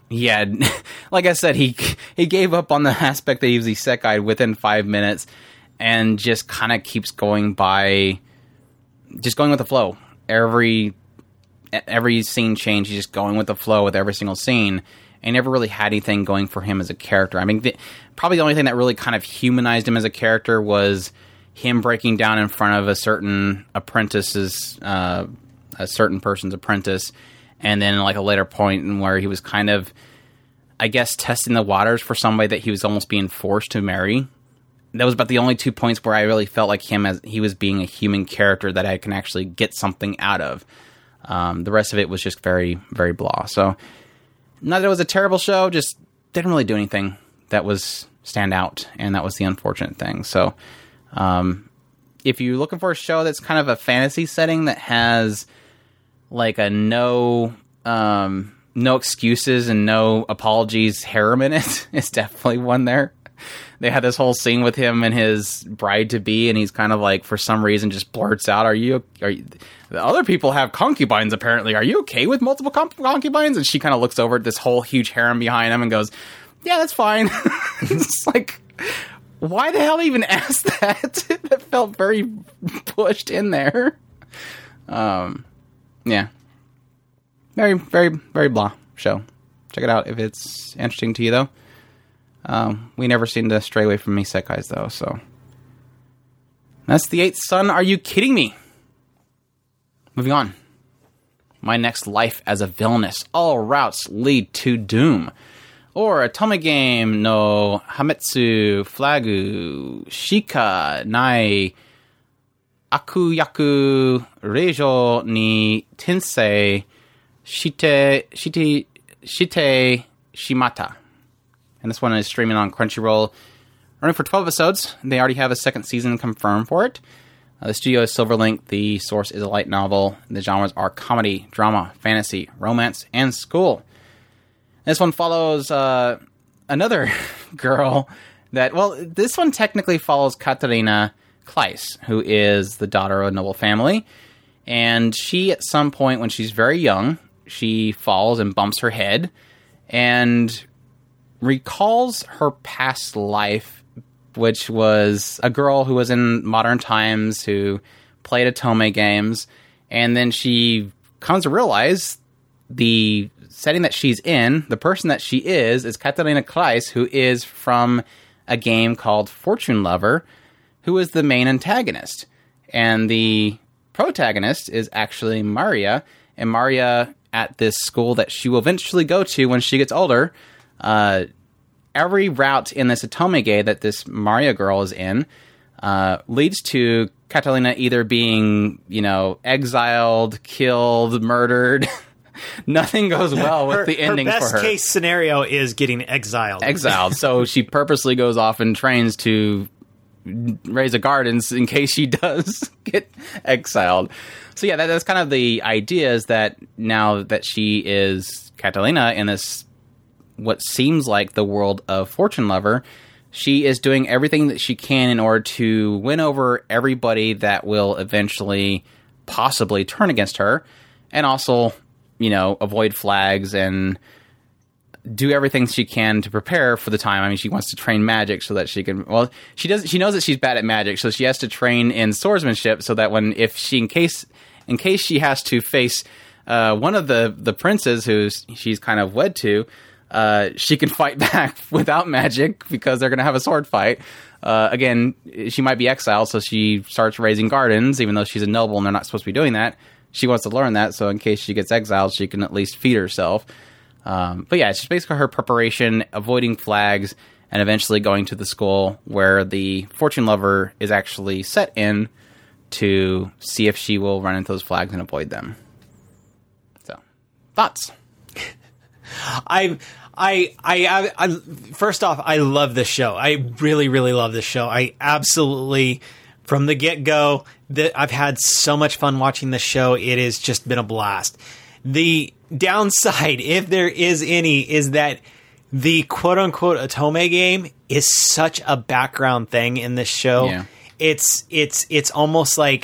yeah, like I said, he he gave up on the aspect that he was isekai within five minutes, and just kind of keeps going by, just going with the flow. Every every scene change, he's just going with the flow with every single scene, and never really had anything going for him as a character. I mean, the, probably the only thing that really kind of humanized him as a character was him breaking down in front of a certain apprentice's, uh, a certain person's apprentice, and then like a later point where he was kind of, I guess, testing the waters for somebody that he was almost being forced to marry. That was about the only two points where I really felt like him as he was being a human character that I can actually get something out of. Um, the rest of it was just very, very blah. So, not that it was a terrible show, just didn't really do anything that was stand out, and that was the unfortunate thing. So, um, if you're looking for a show that's kind of a fantasy setting that has like a no, um, no excuses and no apologies harem in it, it's definitely one there. They had this whole scene with him and his bride-to-be, and he's kind of like, for some reason, just blurts out, are you, are you, the other people have concubines, apparently. Are you okay with multiple con- concubines? And she kind of looks over at this whole huge harem behind him and goes, yeah, that's fine. It's like, why the hell even ask that? That felt very pushed in there. Um, yeah. Very, very, very blah show. Check it out if it's interesting to you, though. Um, we never seem to stray away from isekais, though, so. That's The Eighth Son. Are you kidding me? Moving on. My Next Life as a Villainess. All routes lead to doom. Or Atome Game no Hametsu Flagu Shika Nai Akuyaku Reijo ni Tensei Shite Shite Shite Shimata. And this one is streaming on Crunchyroll. Running for twelve episodes. They already have a second season confirmed for it. Uh, the studio is Silverlink. The source is a light novel. The genres are comedy, drama, fantasy, romance, and school. This one follows uh, another girl that, well, this one technically follows Katarina Kleiss, who is the daughter of a noble family. And she, at some point when she's very young, she falls and bumps her head and recalls her past life, which was a girl who was in modern times who played Atome games. And then she comes to realize the setting that she's in, the person that she is, is Katarina Kleiss, who is from a game called Fortune Lover, who is the main antagonist. And the protagonist is actually Maria, and Maria, at this school that she will eventually go to when she gets older, uh, every route in this Atome game that this Maria girl is in uh, leads to Catalina either being, you know, exiled, killed, murdered. Nothing goes well with her, the ending her for her. best case scenario is getting exiled. Exiled. So she purposely goes off and trains to raise a garden in case she does get exiled. So yeah, that, that's kind of the idea, is that now that she is Catalina in this, what seems like the world of Fortune Lover, she is doing everything that she can in order to win over everybody that will eventually possibly turn against her, and also, you know, avoid flags and do everything she can to prepare for the time. I mean, she wants to train magic so that she can, well, she does, she knows that she's bad at magic, so she has to train in swordsmanship so that when, if she, in case, in case she has to face, uh, one of the, the princes who she's kind of wed to, uh, she can fight back without magic because they're going to have a sword fight. Uh, again, she might be exiled, so she starts raising gardens, even though she's a noble and they're not supposed to be doing that. She wants to learn that, so in case she gets exiled, she can at least feed herself. Um, but yeah, it's just basically her preparation, avoiding flags, and eventually going to the school where the Fortune Lover is actually set in to see if she will run into those flags and avoid them. So, thoughts? I, I, I, I, first off, I love this show. I really, really love this show. I absolutely, from the get-go, that I've had so much fun watching this show. It has just been a blast. The downside, if there is any, is that the quote-unquote Atome game is such a background thing in this show. Yeah. It's it's it's almost like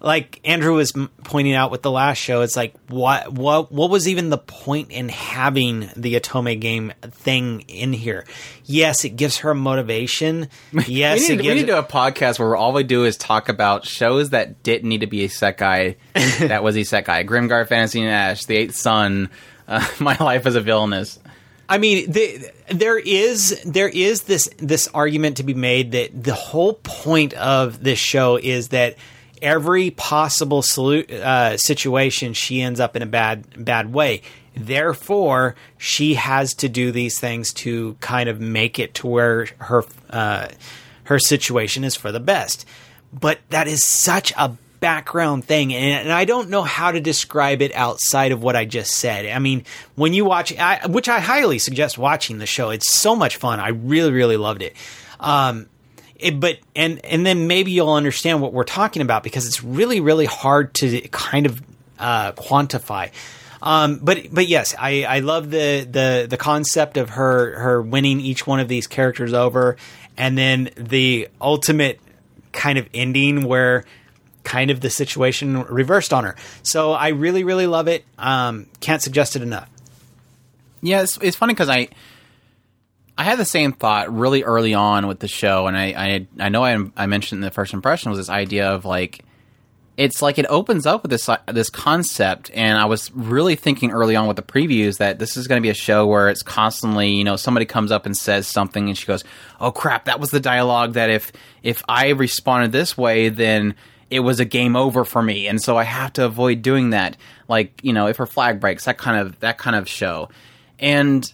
like Andrew was m- pointing out with the last show, it's like, what, what, what was even the point in having the Otome game thing in here? Yes, it gives her motivation. Yes, we, need, it gives we need to do a podcast where all we do is talk about shows that didn't need to be isekai. That was isekai. Grimgar Fantasy and Ash, The Eighth Son, uh, My Life as a Villainess. I mean, the, there is there is this this argument to be made that the whole point of this show is that every possible solu- uh, situation she ends up in a bad bad way. Therefore, she has to do these things to kind of make it to where her uh, her situation is for the best. But that is such a background thing, and, and I don't know how to describe it outside of what I just said. I mean, when you watch, I, which I highly suggest watching the show, it's so much fun. I really, really loved it. Um, it but and and then maybe you'll understand what we're talking about, because it's really, really hard to kind of uh, quantify. Um, but but yes, I, I love the, the the concept of her her winning each one of these characters over, and then the ultimate kind of ending where kind of the situation reversed on her. So I really, really love it. Um, can't suggest it enough. Yeah, it's, it's funny because I I had the same thought really early on with the show, and I I, I know I, I mentioned in the first impression was this idea of like, it's like it opens up with this this concept, and I was really thinking early on with the previews that this is going to be a show where it's constantly, you know, somebody comes up and says something, and she goes, "Oh crap, that was the dialogue that if if I responded this way, then it was a game over for me, and so I have to avoid doing that." Like, you know, if her flag breaks, that kind of that kind of show, and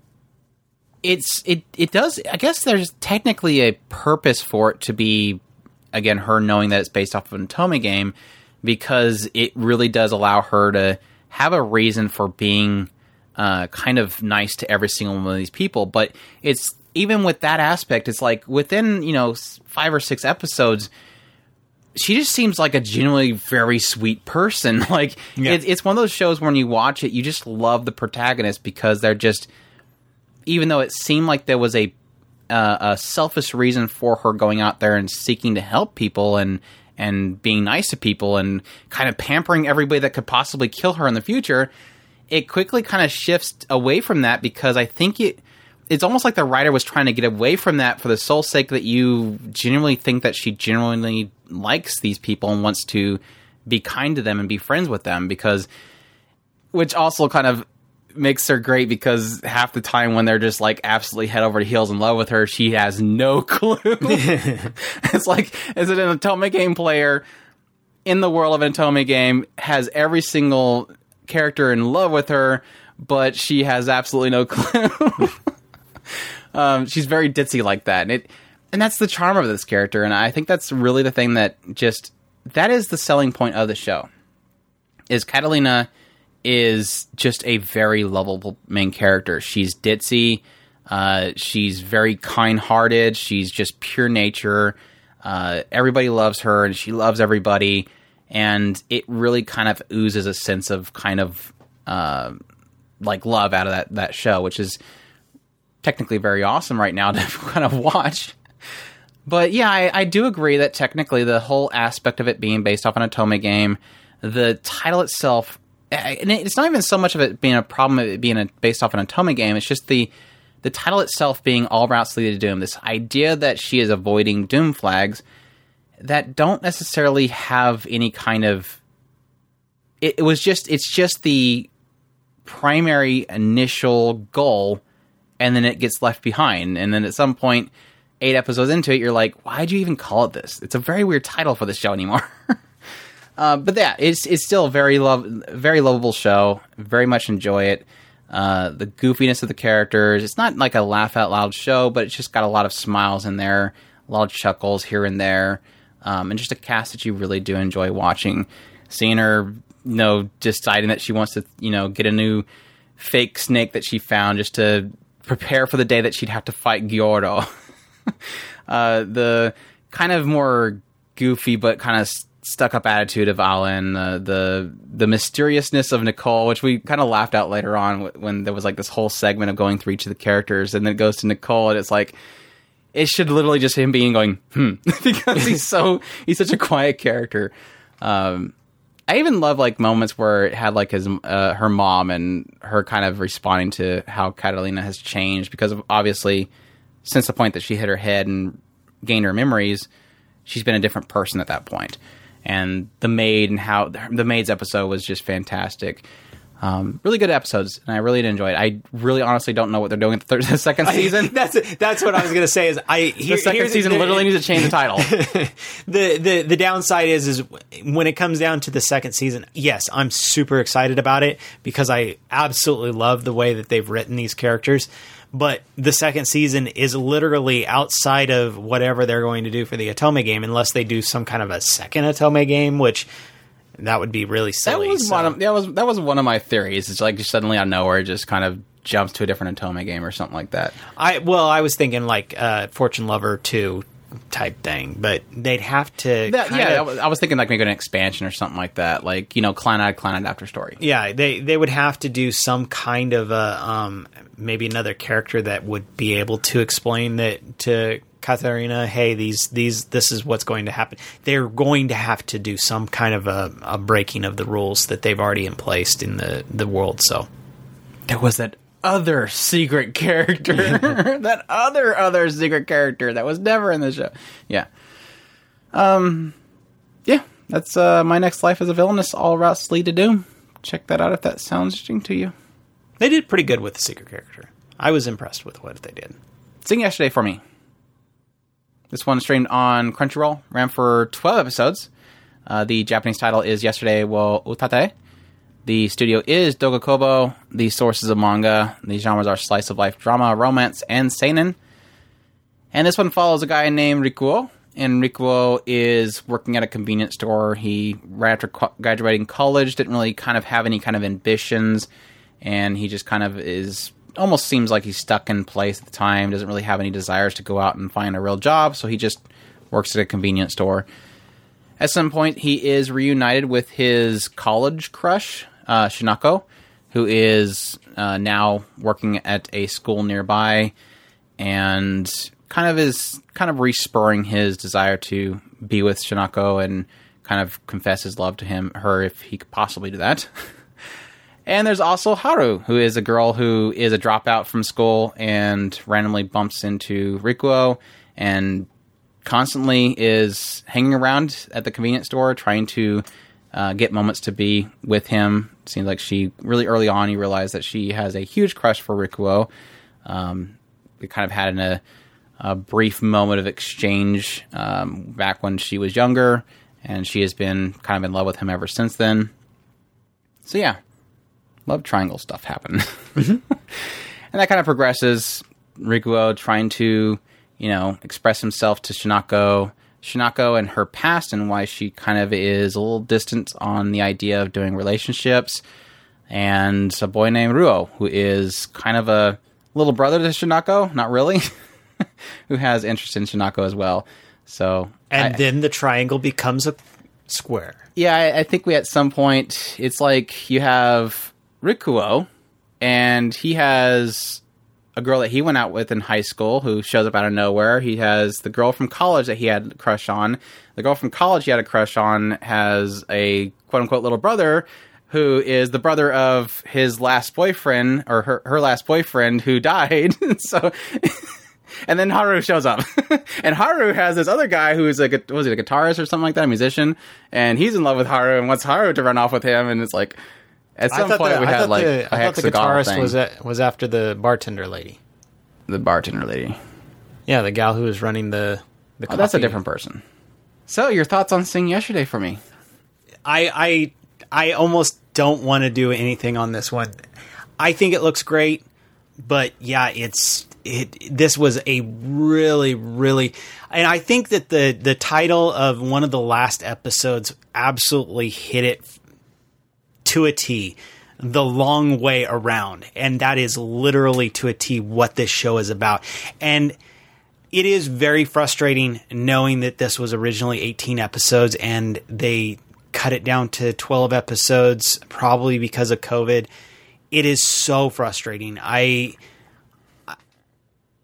it's it it does. I guess there's technically a purpose for it to be, again, her knowing that it's based off of an Otome game, because it really does allow her to have a reason for being uh, kind of nice to every single one of these people. But it's even with that aspect, it's like within, you know, five or six episodes, she just seems like a genuinely very sweet person. Like, yeah. it, it's one of those shows when you watch it, you just love the protagonist because they're just, even though it seemed like there was a uh, a selfish reason for her going out there and seeking to help people and and being nice to people and kind of pampering everybody that could possibly kill her in the future, it quickly kind of shifts away from that, because I think it it's almost like the writer was trying to get away from that for the sole sake that you genuinely think that she genuinely likes these people and wants to be kind to them and be friends with them, because, which also kind of makes her great, because half the time when they're just like absolutely head over heels in love with her, she has no clue. It's like, is it an Otome game player in the world of an Otome game, has every single character in love with her, but she has absolutely no clue. Um, she's very ditzy like that, and it, and that's the charm of this character, and I think that's really the thing that just, that is the selling point of the show, is Catalina is just a very lovable main character. She's ditzy, uh, she's very kind-hearted, she's just pure nature, uh, everybody loves her, and she loves everybody, and it really kind of oozes a sense of kind of, uh, like love out of that, that show, which is technically very awesome right now to kind of watch. But yeah, I, I do agree that technically the whole aspect of it being based off an Otome game, the title itself, and it's not even so much of it being a problem of it being a, based off an Otome game, it's just the the title itself being All Routes Lead to Doom. This idea that she is avoiding Doom flags that don't necessarily have any kind of... It, it was just, it's just the primary initial goal, and then it gets left behind. And then at some point, eight episodes into it, you're like, why'd you even call it this? It's a very weird title for this show anymore. uh, but yeah, it's it's still a very, love, very lovable show. Very much enjoy it. Uh, the goofiness of the characters. It's not like a laugh-out-loud show, but it's just got a lot of smiles in there, a lot of chuckles here and there, um, and just a cast that you really do enjoy watching. Seeing her, you know, deciding that she wants to, you know, get a new fake snake that she found just to prepare for the day that she'd have to fight Gyoro. uh, the kind of more goofy but kind of stuck-up attitude of Alan, uh, the the mysteriousness of Nicole, which we kind of laughed out later on when there was like this whole segment of going through each of the characters, and then it goes to Nicole, and it's like, it should literally just him being going, hmm, because he's so, he's such a quiet character. Um, I even love like moments where it had like his uh, her mom and her kind of responding to how Catalina has changed, because of, obviously since the point that she hit her head and gained her memories, she's been a different person at that point. And the maid and how the maid's episode was just fantastic. Um, really good episodes, and I really did enjoy it. I really honestly don't know what they're doing in the, third, the second season. I, that's that's what I was going to say. Is I here, the second season the, literally needs to change the title. the the the downside is is when it comes down to the second season. Yes, I'm super excited about it because I absolutely love the way that they've written these characters. But the second season is literally outside of whatever they're going to do for the Otome game, unless they do some kind of a second Otome game, which. That would be really silly. That was, so. one of, that was that was one of my theories. It's like just suddenly out of nowhere, it just kind of jumps to a different Otome game or something like that. I well, I was thinking like uh, Fortune Lover two type thing, but they'd have to. That, kinda, yeah, I was, I was thinking like maybe an expansion or something like that, like you know, Clanad, Clanad After Story. Yeah, they they would have to do some kind of a um, maybe another character that would be able to explain that to Katharina, hey, these these this is what's going to happen. They're going to have to do some kind of a, a breaking of the rules that they've already in placed in the, the world. So there was that other secret character, that other other secret character that was never in the show. Yeah, um, yeah, that's uh, My Next Life as a Villainess, All Routes Lead to Doom. Check that out if that sounds interesting to you. They did pretty good with the secret character. I was impressed with what they did. Sing Yesterday for me. This one streamed on Crunchyroll, ran for twelve episodes. Uh, the Japanese title is Yesterday wo Utate. The studio is Dogakobo. The sources of manga. The genres are slice of life drama, romance, and seinen. And this one follows a guy named Rikuo. And Rikuo is working at a convenience store. He, right after co- graduating college, didn't really kind of have any kind of ambitions. And he just kind of is... almost seems like he's stuck in place at the time, doesn't really have any desires to go out and find a real job, so he just works at a convenience store. At some point, he is reunited with his college crush, uh, Shinako, who is uh, now working at a school nearby, and kind of is kind of respurring his desire to be with Shinako and kind of confess his love to him, her, if he could possibly do that. And there's also Haru, who is a girl who is a dropout from school and randomly bumps into Rikuo and constantly is hanging around at the convenience store trying to uh, get moments to be with him. It seems like she, really early on, you realize that she has a huge crush for Rikuo. Um, we kind of had an, a, a brief moment of exchange um, back when she was younger, and she has been kind of in love with him ever since then. So yeah. Love triangle stuff happen. Mm-hmm. And that kind of progresses. Rikuo trying to, you know, express himself to Shinako. Shinako and her past and why she kind of is a little distant on the idea of doing relationships. And a boy named Ruo, who is kind of a little brother to Shinako. Not really. Who has interest in Shinako as well. So, And I, then the triangle becomes a square. Yeah, I, I think we at some point, it's like you have... Rikuo, and he has a girl that he went out with in high school who shows up out of nowhere. He has the girl from college that he had a crush on. The girl from college he had a crush on has a quote-unquote little brother who is the brother of his last boyfriend, or her, her last boyfriend who died. So, and then Haru shows up. And Haru has this other guy who is a, was it a guitarist or something like that, a musician, and he's in love with Haru and wants Haru to run off with him, and it's like... At some point, the, we I had like the, a I thought the hexagonal guitarist thing. was at, was after the bartender lady. The bartender lady. Yeah, the gal who was running the the. Oh, that's a coffee. different person. So, your thoughts on Sing Yesterday for me? I I I almost don't want to do anything on this one. I think it looks great, but yeah, it's it. This was a really really, and I think that the the title of one of the last episodes absolutely hit it to a T, The Long Way Around. And that is literally to a T what this show is about. And it is very frustrating knowing that this was originally eighteen episodes and they cut it down to twelve episodes, probably because of COVID. It is so frustrating. I,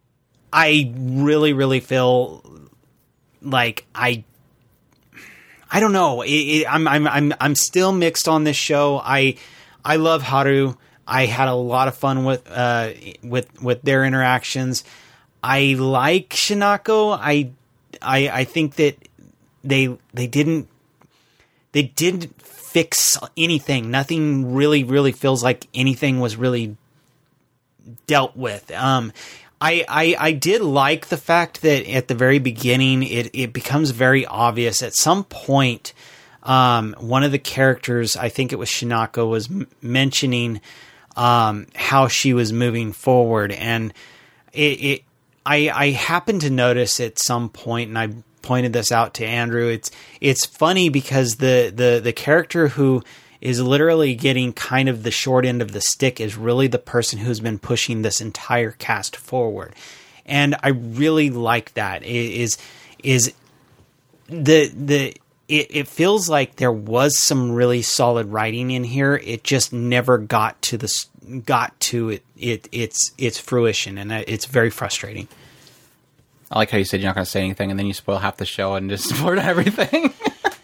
I really, really feel like I I don't know. It, it, I'm I'm I'm I'm still mixed on this show. I I love Haru. I had a lot of fun with uh with with their interactions. I like Shinako. I I I think that they they didn't they didn't fix anything. Nothing really really feels like anything was really dealt with. Um, I, I I did like the fact that at the very beginning it it becomes very obvious at some point. Um, one of the characters, I think it was Shinako, was m- mentioning um, how she was moving forward, and it, it I I happened to notice at some point, and I pointed this out to Andrew. It's it's funny because the the the character who is literally getting kind of the short end of the stick is really the person who's been pushing this entire cast forward. And I really like that. It is, is the, the, it, it feels like there was some really solid writing in here. It just never got to the, got to it, it its, its fruition. And it's very frustrating. I like how you said you're not going to say anything and then you spoil half the show and just spoil everything.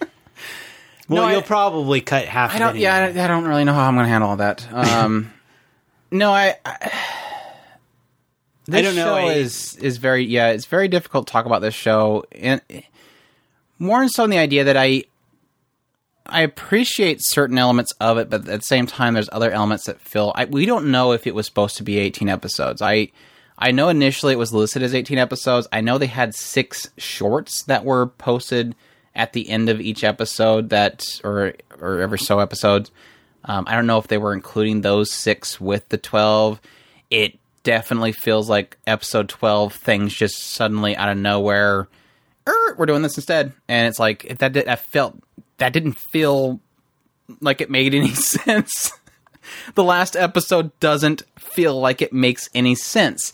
Well, no, you'll I, probably cut half I of don't, it. Yeah, I, I don't really know how I'm going to handle all that. Um, no, I... I This I don't know. show I, is is very yeah. It's very difficult to talk about this show, and more so in the idea that I I appreciate certain elements of it, but at the same time, there's other elements that feel I, we don't know if it was supposed to be eighteen episodes. I I know initially it was listed as eighteen episodes. I know they had six shorts that were posted at the end of each episode that or or every so episodes. Um, I don't know if they were including those six with the twelve. It definitely feels like episode twelve things just suddenly out of nowhere, er, we're doing this instead, and it's like that. Did, I felt that didn't feel like it made any sense. The last episode doesn't feel like it makes any sense.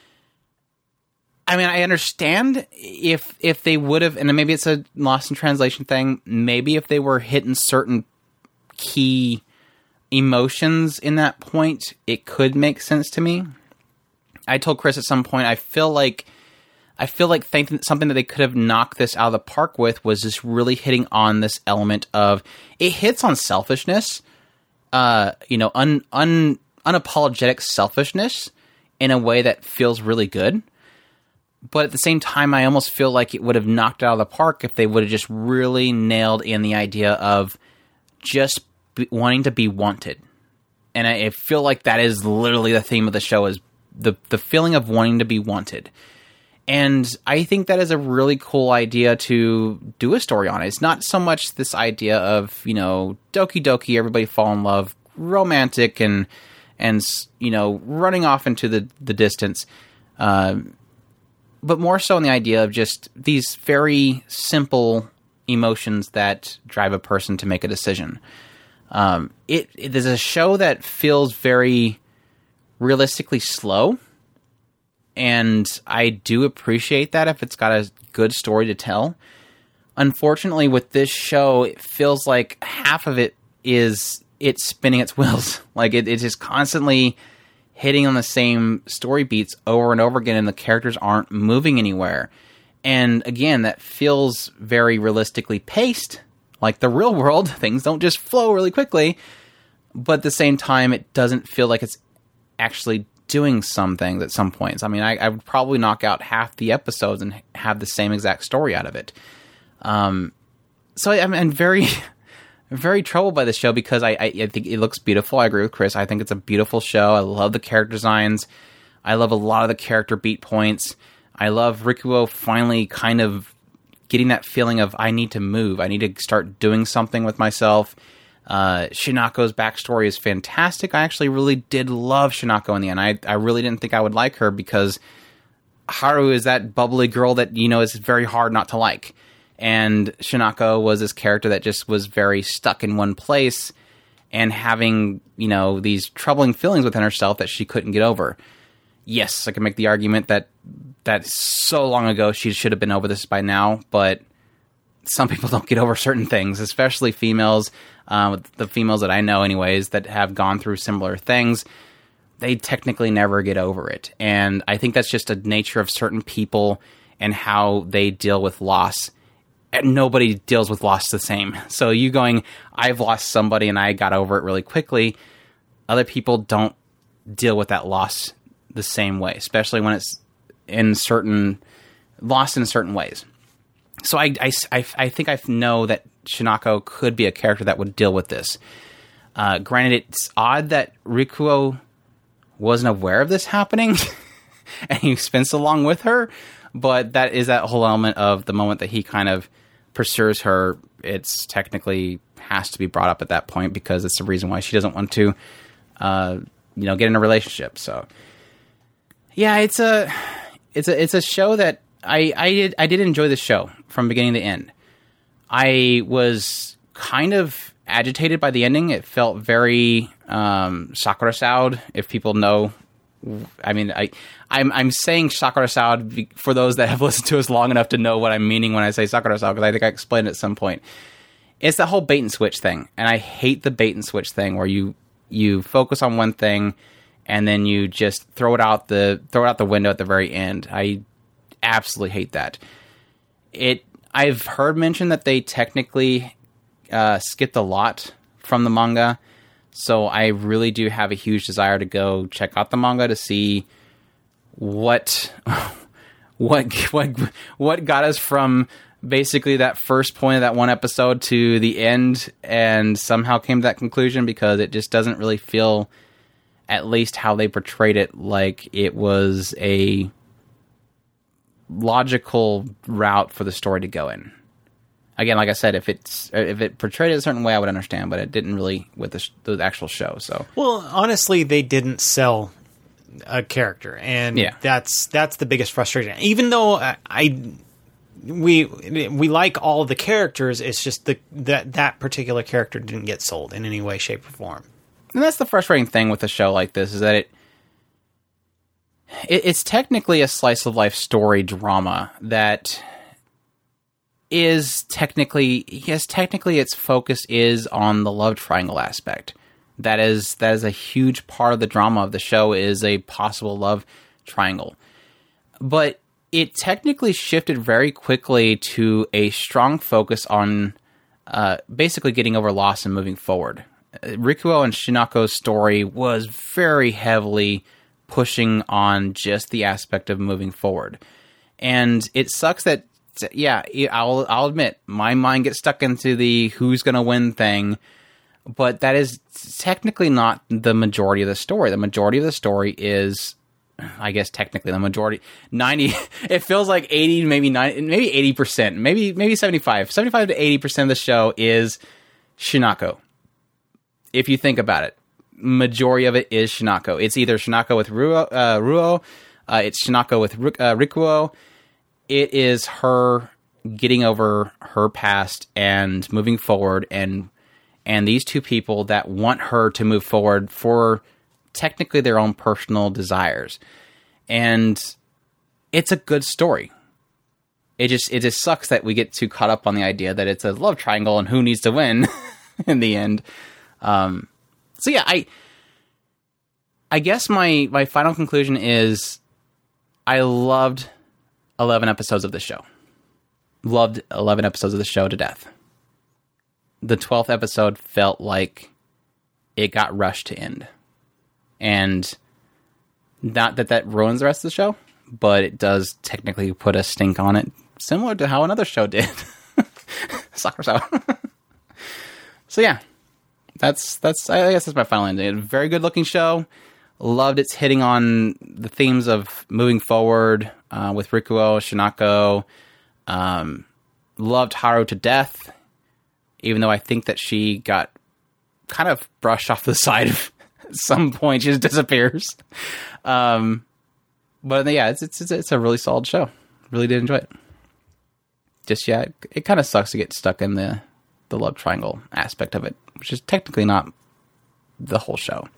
I mean, I understand if if they would have, and maybe it's a lost in translation thing. Maybe if they were hitting certain key emotions in that point, it could make sense to me. I told Chris at some point, I feel like I feel like thinking something that they could have knocked this out of the park with was just really hitting on this element of it hits on selfishness, uh, you know, un, un unapologetic selfishness in a way that feels really good. But at the same time, I almost feel like it would have knocked it out of the park if they would have just really nailed in the idea of just be, wanting to be wanted. And I, I feel like that is literally the theme of the show is the the feeling of wanting to be wanted. And I think that is a really cool idea to do a story on. It's not so much this idea of, you know, Doki Doki, everybody fall in love, romantic and, and you know, running off into the, the distance. Uh, but more so in the idea of just these very simple emotions that drive a person to make a decision. Um, it, it is a show that feels very realistically slow, and I do appreciate that if it's got a good story to tell. Unfortunately, with this show, it feels like half of it is it spinning its wheels. Like it, it's just constantly hitting on the same story beats over and over again, and the characters aren't moving anywhere. And again, that feels very realistically paced, like the real world. Things don't just flow really quickly, but at the same time, it doesn't feel like it's actually doing some things at some points. I mean, I, I would probably knock out half the episodes and have the same exact story out of it. Um, so I, I'm very, very troubled by this show because I, I, I think it looks beautiful. I agree with Chris. I think it's a beautiful show. I love the character designs. I love a lot of the character beat points. I love Rikuo finally kind of getting that feeling of I need to move. I need to start doing something with myself. Uh, Shinako's backstory is fantastic. I actually really did love Shinako in the end. I, I really didn't think I would like her because Haru is that bubbly girl that, you know, is very hard not to like. And Shinako was this character that just was very stuck in one place and having, you know, these troubling feelings within herself that she couldn't get over. Yes, I can make the argument that that so long ago she should have been over this by now, but some people don't get over certain things, especially females. Uh, the females that I know anyways that have gone through similar things, they technically never get over it. And I think that's just a nature of certain people and how they deal with loss and nobody deals with loss the same. So you going, I've lost somebody and I got over it really quickly. Other people don't deal with that loss the same way, especially when it's in certain lost in certain ways. So I, I, I, I think I know that Shinako could be a character that would deal with this. Uh, granted, it's odd that Rikuo wasn't aware of this happening and he spent so long with her, but that is that whole element of the moment that he kind of pursues her, it's technically has to be brought up at that point because it's the reason why she doesn't want to, uh, you know, get in a relationship. So, yeah, it's a, it's a, it's a show that I, I did, I did enjoy the show from beginning to end. I was kind of agitated by the ending. It felt very um, Sakura Sound, if people know. I mean, I, I'm I'm saying Sakura Sound for those that have listened to us long enough to know what I'm meaning when I say Sakura Sound, because I think I explained it at some point. It's the whole bait and switch thing, and I hate the bait and switch thing where you you focus on one thing and then you just throw it out the throw it out the window at the very end. I absolutely hate that. It. I've heard mention that they technically uh, skipped a lot from the manga, so I really do have a huge desire to go check out the manga to see what what what what got us from basically that first point of that one episode to the end, and somehow came to that conclusion, because it just doesn't really feel, at least how they portrayed it, like it was a logical route for the story to go in. Again, like I said, if it's if it portrayed it a certain way, I would understand, but it didn't really with the, sh- the actual show. So, well, honestly, they didn't sell a character, and yeah. that's that's the biggest frustration. Even though I, I we we like all the characters, it's just the that that particular character didn't get sold in any way, shape, or form. And that's the frustrating thing with a show like this, is that it, it it's technically a slice of life story drama that is technically, yes, technically its focus is on the love triangle aspect. That is that is a huge part of the drama of the show, is a possible love triangle. But it technically shifted very quickly to a strong focus on uh, basically getting over loss and moving forward. Rikuo and Shinako's story was very heavily pushing on just the aspect of moving forward. And it sucks that, yeah, I'll I'll admit, my mind gets stuck into the who's going to win thing, but that is technically not the majority of the story. The majority of the story is, I guess technically the majority, ninety, it feels like eighty, maybe ninety, maybe eighty percent, maybe maybe seventy-five, seventy-five to eighty percent of the show is Shinako. If you think about it, majority of it is Shinako. It's either Shinako with Ruo, uh, Ruo uh, it's Shinako with uh, Rikuo. It is her getting over her past and moving forward, and and these two people that want her to move forward for technically their own personal desires. And it's a good story. It just it just sucks that we get too caught up on the idea that it's a love triangle and who needs to win in the end. Um, so yeah, I I guess my, my final conclusion is I loved eleven episodes of the show. Loved eleven episodes of the show to death. The twelfth episode felt like it got rushed to end. And not that that ruins the rest of the show, but it does technically put a stink on it, similar to how another show did. Sakura Sound. So yeah, that's, that's, I guess that's my final ending. A very good looking show. Loved its hitting on the themes of moving forward uh, with Rikuo, Shinako. Um, loved Haru to death, even though I think that she got kind of brushed off the side of at some point. She just disappears. Um, but yeah, it's, it's, it's a really solid show. Really did enjoy it. Just, yeah, it, it kind of sucks to get stuck in the, the love triangle aspect of it, which is technically not the whole show.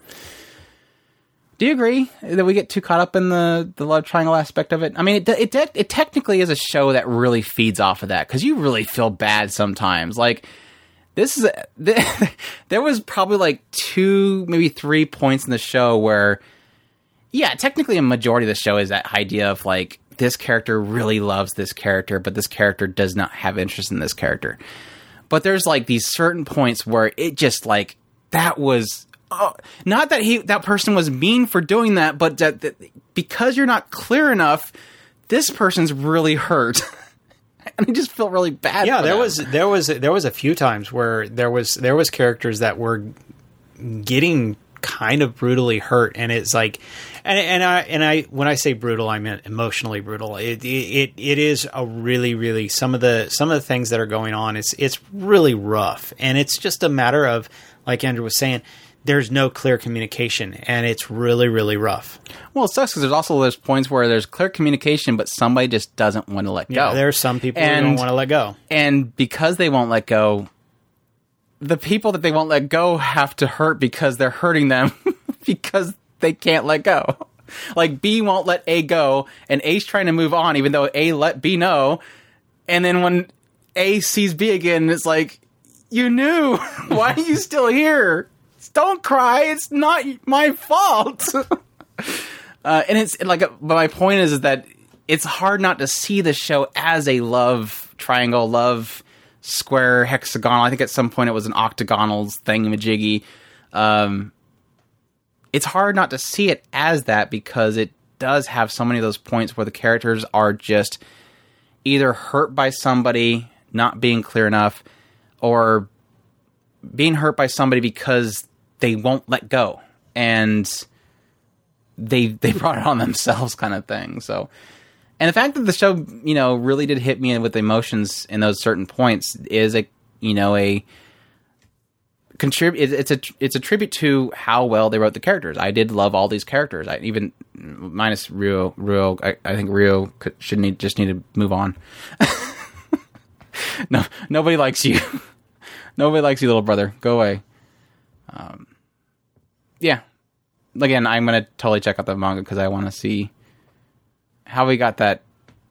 Do you agree that we get too caught up in the, the love triangle aspect of it? I mean, it, it it technically is a show that really feeds off of that, because you really feel bad sometimes. Like, this is a, there was probably like two, maybe three points in the show where, yeah, technically a majority of the show is that idea of like this character really loves this character, but this character does not have interest in this character. But there's like these certain points where it just like, that was, oh, not that he, that person was mean for doing that, but that, that because you're not clear enough, this person's really hurt. And I just feel really bad. Yeah, for there them. was there was there was a few times where there was there was characters that were getting kind of brutally hurt, and it's like, and and I and I when I say brutal, I mean emotionally brutal. It it it is a really really some of the some of the things that are going on. It's it's really rough, and it's just a matter of, like Andrew was saying, there's no clear communication, and it's really, really rough. Well, it sucks because there's also those points where there's clear communication, but somebody just doesn't want to let Yeah, go. there are some people And- who don't want to let go. And because they won't let go, the people that they won't let go have to hurt because they're hurting them because they can't let go. Like, B won't let A go, and A's trying to move on, even though A let B know. And then when A sees B again, it's like, you knew. Why are you still here? Don't cry. It's not my fault. uh, and it's like, but my point is, is that it's hard not to see the show as a love triangle, love square, hexagonal. I think at some point it was an octagonal thingamajiggy. Um, it's hard not to see it as that because it does have so many of those points where the characters are just either hurt by somebody not being clear enough, or being hurt by somebody because they won't let go, and they they brought it on themselves, kind of thing. So, and the fact that the show, you know, really did hit me with emotions in those certain points is a, you know, a contribute. It's a it's a tribute to how well they wrote the characters. I did love all these characters. I even minus Rio. Rio, I, I think Rio could, should need just need to move on. No, nobody likes you. Nobody likes you, little brother. Go away. Um, yeah. Again, I'm going to totally check out the manga because I want to see how we got that.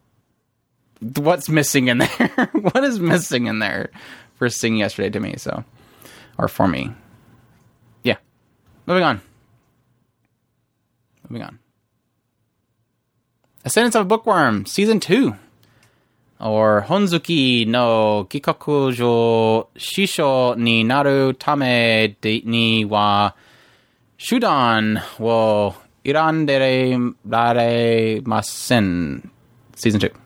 What's missing in there? What is missing in there for Sing Yesterday to me? So, or for me. Yeah. Moving on. Moving on. Ascendance of a Bookworm, Season two. Or Honzuki no Kikaku jo Shisho ni naru tame de, ni wa Shudan wo irandere raremasen. Season two.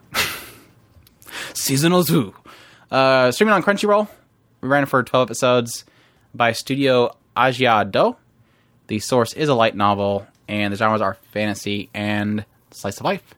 Seasonal two. Uh, streaming on Crunchyroll. We ran it for twelve episodes by Studio Ajiado. The source is a light novel, and the genres are fantasy and slice of life.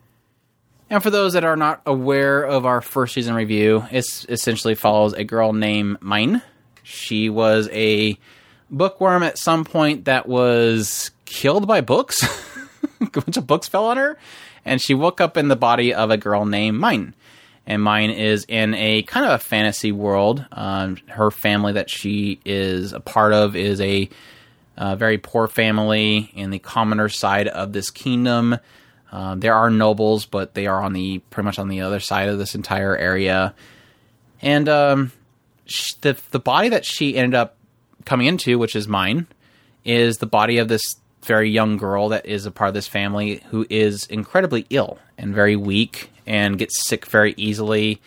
And for those that are not aware of our first season review, it essentially follows a girl named Mine. She was a bookworm at some point that was killed by books. A bunch of books fell on her, and she woke up in the body of a girl named Mine. And Mine is in a kind of a fantasy world. Um, her family that she is a part of is a, a very poor family in the commoner side of this kingdom. Um, there are nobles, but they are on the pretty much on the other side of this entire area. And um, sh- the the body that she ended up coming into, which is Mine, is the body of this very young girl that is a part of this family who is incredibly ill and very weak and gets sick very easily.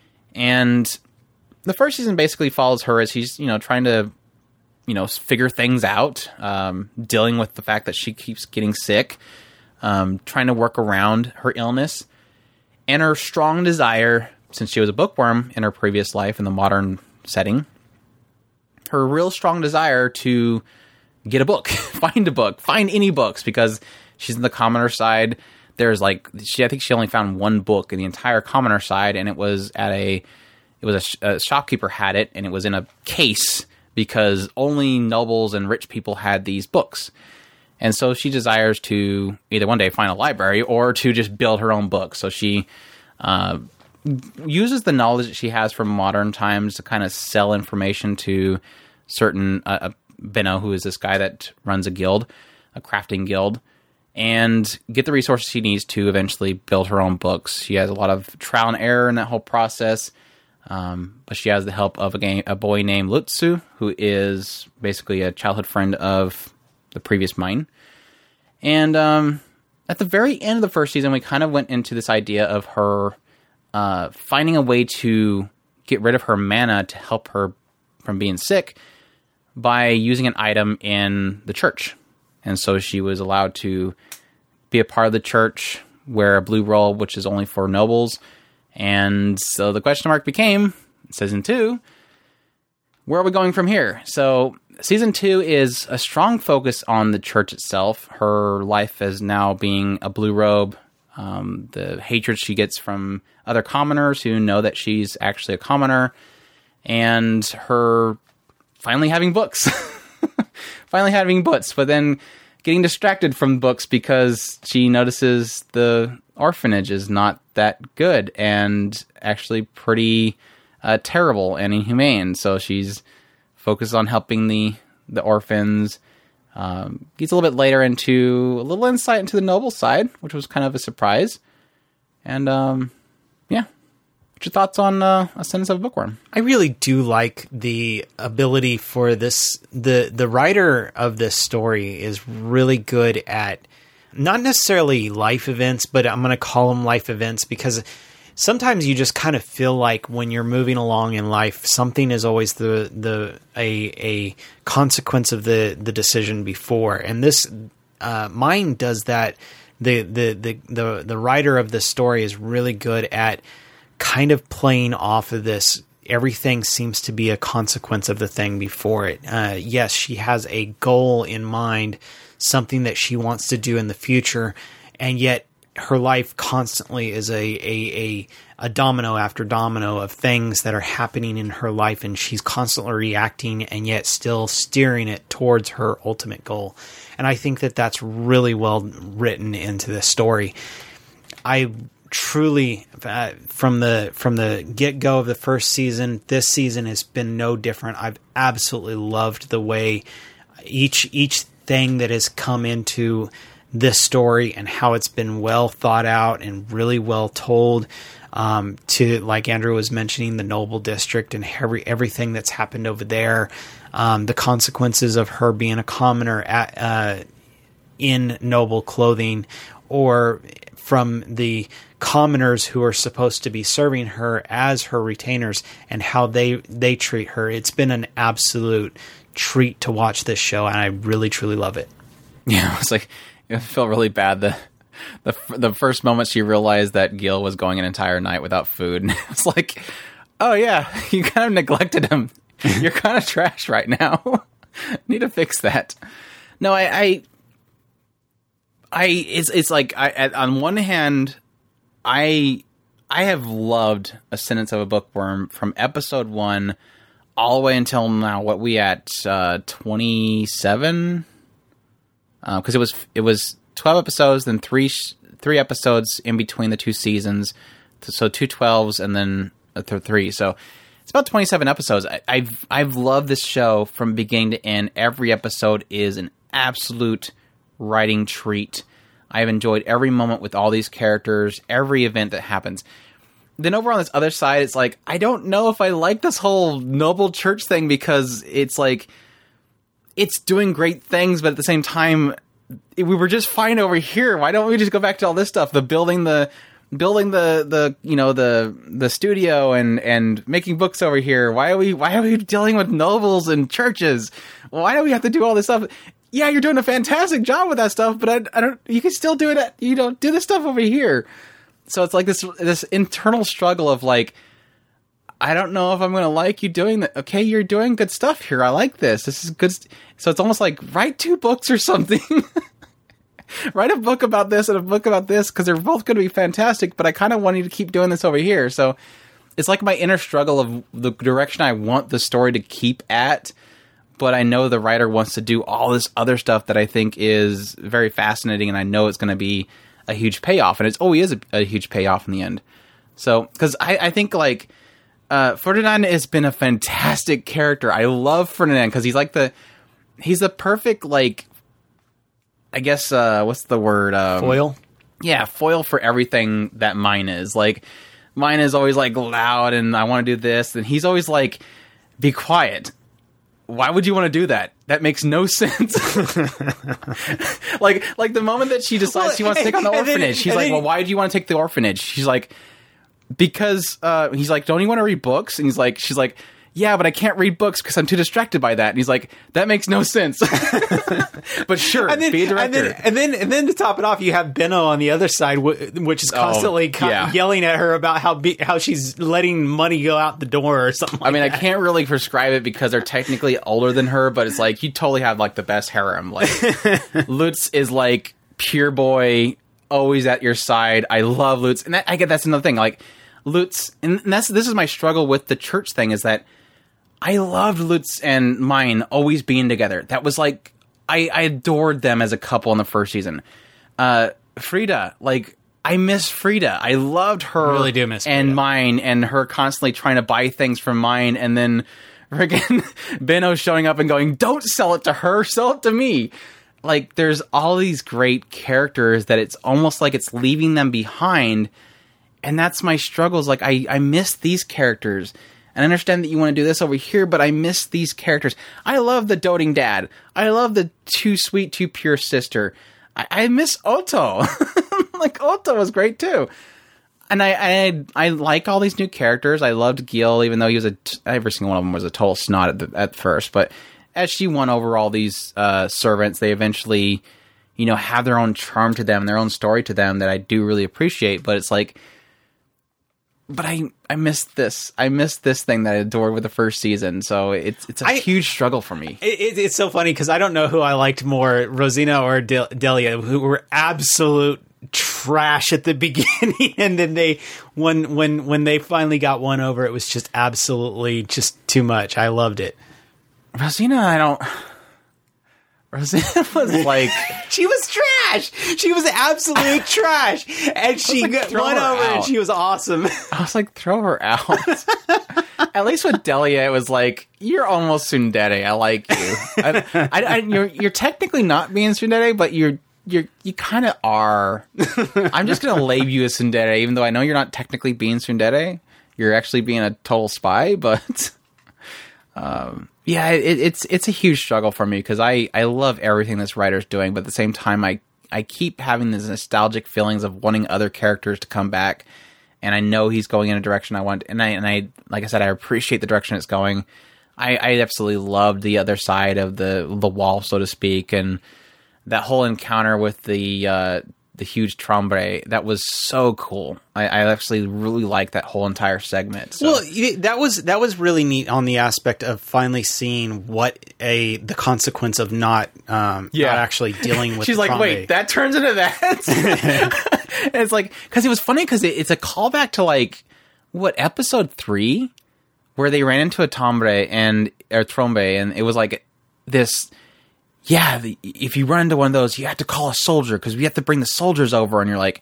And the first season basically follows her as she's, you know, trying to, you know, figure things out, um, dealing with the fact that she keeps getting sick. Um, trying to work around her illness and her strong desire, since she was a bookworm in her previous life in the modern setting, her real strong desire to get a book, find a book, find any books, because she's in the commoner side. There's like, she, I think she only found one book in the entire commoner side, and it was at a, it was a, a shopkeeper had it, and it was in a case because only nobles and rich people had these books. And so she desires to either one day find a library or to just build her own book. So she uh, uses the knowledge that she has from modern times to kind of sell information to certain, uh, Benno, who is this guy that runs a guild, a crafting guild, and get the resources she needs to eventually build her own books. She has a lot of trial and error in that whole process. Um, but she has the help of a, game, a boy named Lutsu, who is basically a childhood friend of the previous Mine. And um, at the very end of the first season, we kind of went into this idea of her uh, finding a way to get rid of her mana to help her from being sick by using an item in the church. And so she was allowed to be a part of the church, wear a blue robe, which is only for nobles. And so the question mark became, season two, where are we going from here? So season two is a strong focus on the church itself. Her life as now being a blue robe, um, the hatred she gets from other commoners who know that she's actually a commoner, and her finally having books. finally having books, but then getting distracted from books because she notices the orphanage is not that good and actually pretty uh, terrible and inhumane. So she's focused on helping the, the orphans. Um, gets a little bit later into a little insight into the noble side, which was kind of a surprise. And um, yeah. What's your thoughts on uh, Ascendance of a Bookworm? I really do like the ability for this. The, the writer of this story is really good at not necessarily life events, but I'm going to call them life events because sometimes you just kind of feel like when you're moving along in life, something is always the the a a consequence of the, the decision before. And this uh, mine does that. The, the the the the writer of this story is really good at kind of playing off of this. Everything seems to be a consequence of the thing before it. Uh, yes, she has a goal in mind, something that she wants to do in the future, and yet her life constantly is a, a, a, a domino after domino of things that are happening in her life, and she's constantly reacting and yet still steering it towards her ultimate goal. And I think that that's really well written into this story. I truly, uh, from the from the get-go of the first season, this season has been no different. I've absolutely loved the way each each thing that has come into this story and how it's been well thought out and really well told. Um, to, like Andrew was mentioning, the Noble District and every everything that's happened over there, um, the consequences of her being a commoner at, uh, in noble clothing, or from the commoners who are supposed to be serving her as her retainers and how they they treat her. It's been an absolute treat to watch this show, and I really truly love it. Yeah, it's like I felt really bad the the the first moment she realized that Gil was going an entire night without food, and it's like, oh yeah, you kind of neglected him. You're kind of trash right now. Need to fix that. No, I, I, I it's it's like I, on one hand, I I have loved Ascendance of a Bookworm from episode one all the way until now. What we at uh, twenty-seven? Because uh, it was it was twelve episodes, then three three episodes in between the two seasons, so two twelves and then a th- three. So it's about twenty-seven episodes. I, I've I've loved this show from beginning to end. Every episode is an absolute writing treat. I've enjoyed every moment with all these characters, every event that happens. Then over on this other side, it's like, I don't know if I like this whole noble church thing, because it's like, it's doing great things, but at the same time, we were just fine over here. Why don't we just go back to all this stuff? The building the, building the, the, you know, the, the studio and, and making books over here. Why are we, why are we dealing with nobles and churches? Why do we have to do all this stuff? Yeah, you're doing a fantastic job with that stuff, but I, I don't, you can still do it at, you know, do this stuff over here. So it's like this, this internal struggle of like, I don't know if I'm going to like you doing that. Okay, you're doing good stuff here. I like this. This is good. St-. So it's almost like, write two books or something. Write a book about this and a book about this, because they're both going to be fantastic, but I kind of want you to keep doing this over here. So it's like my inner struggle of the direction I want the story to keep at, but I know the writer wants to do all this other stuff that I think is very fascinating, and I know it's going to be a huge payoff, and it's always a, a huge payoff in the end. So, because I, I think, like, uh, Ferdinand has been a fantastic character. I love Ferdinand, because he's like the, he's the perfect, like, I guess, uh, what's the word? Um, foil? Yeah, foil for everything that mine is. Like, mine is always, like, loud, and I want to do this, and he's always like, be quiet. why would you want to do that? That makes no sense. like, like the moment that she decides well, she wants to take on the orphanage, then, she's like, then, well, why do you want to take the orphanage? She's like, because, uh, he's like, don't you want to read books? And he's like, she's like, yeah, but I can't read books because I'm too distracted by that. And he's like, that makes no sense. But sure, and then, be a director. And then, and then, and then to top it off, you have Benno on the other side, which is constantly oh, yeah. yelling at her about how be, how she's letting money go out the door or something like I mean, that. I can't really prescribe it because they're technically older than her, but it's like, you totally have like the best harem. Like, Lutz is like pure boy, always at your side. I love Lutz. And that, I get that's another thing. Like, Lutz, and that's this is my struggle with the church thing, is that I loved Lutz and Mine always being together. That was like, I, I adored them as a couple in the first season. Uh, Frida, like, I miss Frida. I loved her. I really do miss Frida. And Mine, and her constantly trying to buy things from Mine, and then friggin' Benno showing up and going, don't sell it to her, sell it to me. Like, there's all these great characters that it's almost like it's leaving them behind, and that's my struggles. Like, I, I miss these characters. And I understand that you want to do this over here, but I miss these characters. I love the doting dad. I love the too sweet, too pure sister. I, I miss Otto. Like, Otto was great too. And I, I I like all these new characters. I loved Gil, even though he was a t- every single one of them was a total snot at, the, at first. But as she won over all these uh, servants, they eventually, you know, have their own charm to them, their own story to them that I do really appreciate. But it's like, but I, I missed this. I missed this thing that I adored with the first season. So it's it's a I, huge struggle for me. It, it's so funny because I don't know who I liked more, Rosina or Del- Delia, who were absolute trash at the beginning, and then they when when when they finally got one over, it was just absolutely just too much. I loved it. Rosina, I don't. Rosina was like, she was trash. She was absolute trash, and she like, got won over, out. And she was awesome. I was like, throw her out. At least with Delia, it was like, you're almost tsundere. I like you. I, I, I, you're you're technically not being tsundere, but you're you're you kind of are. I'm just gonna label you as tsundere, even though I know you're not technically being tsundere. You're actually being a total spy, but. Um, yeah, it, it's it's a huge struggle for me because I, I love everything this writer's doing, but at the same time, I, I keep having these nostalgic feelings of wanting other characters to come back, and I know he's going in a direction I want, and I and I like I said, I appreciate the direction it's going. I, I absolutely loved the other side of the the wall, so to speak, and that whole encounter with the uh, the huge Trombre. That was so cool. I, I actually really liked that whole entire segment. So. Well, that was that was really neat on the aspect of finally seeing what a the consequence of not um yeah. not actually dealing with. She's like, Trombe. wait, that turns into that. And it's like, because it was funny because it, it's a callback to like what episode three where they ran into a Trombre and or Trombe, and it was like this. Yeah, the, if you run into one of those, you have to call a soldier because we have to bring the soldiers over. And you're like,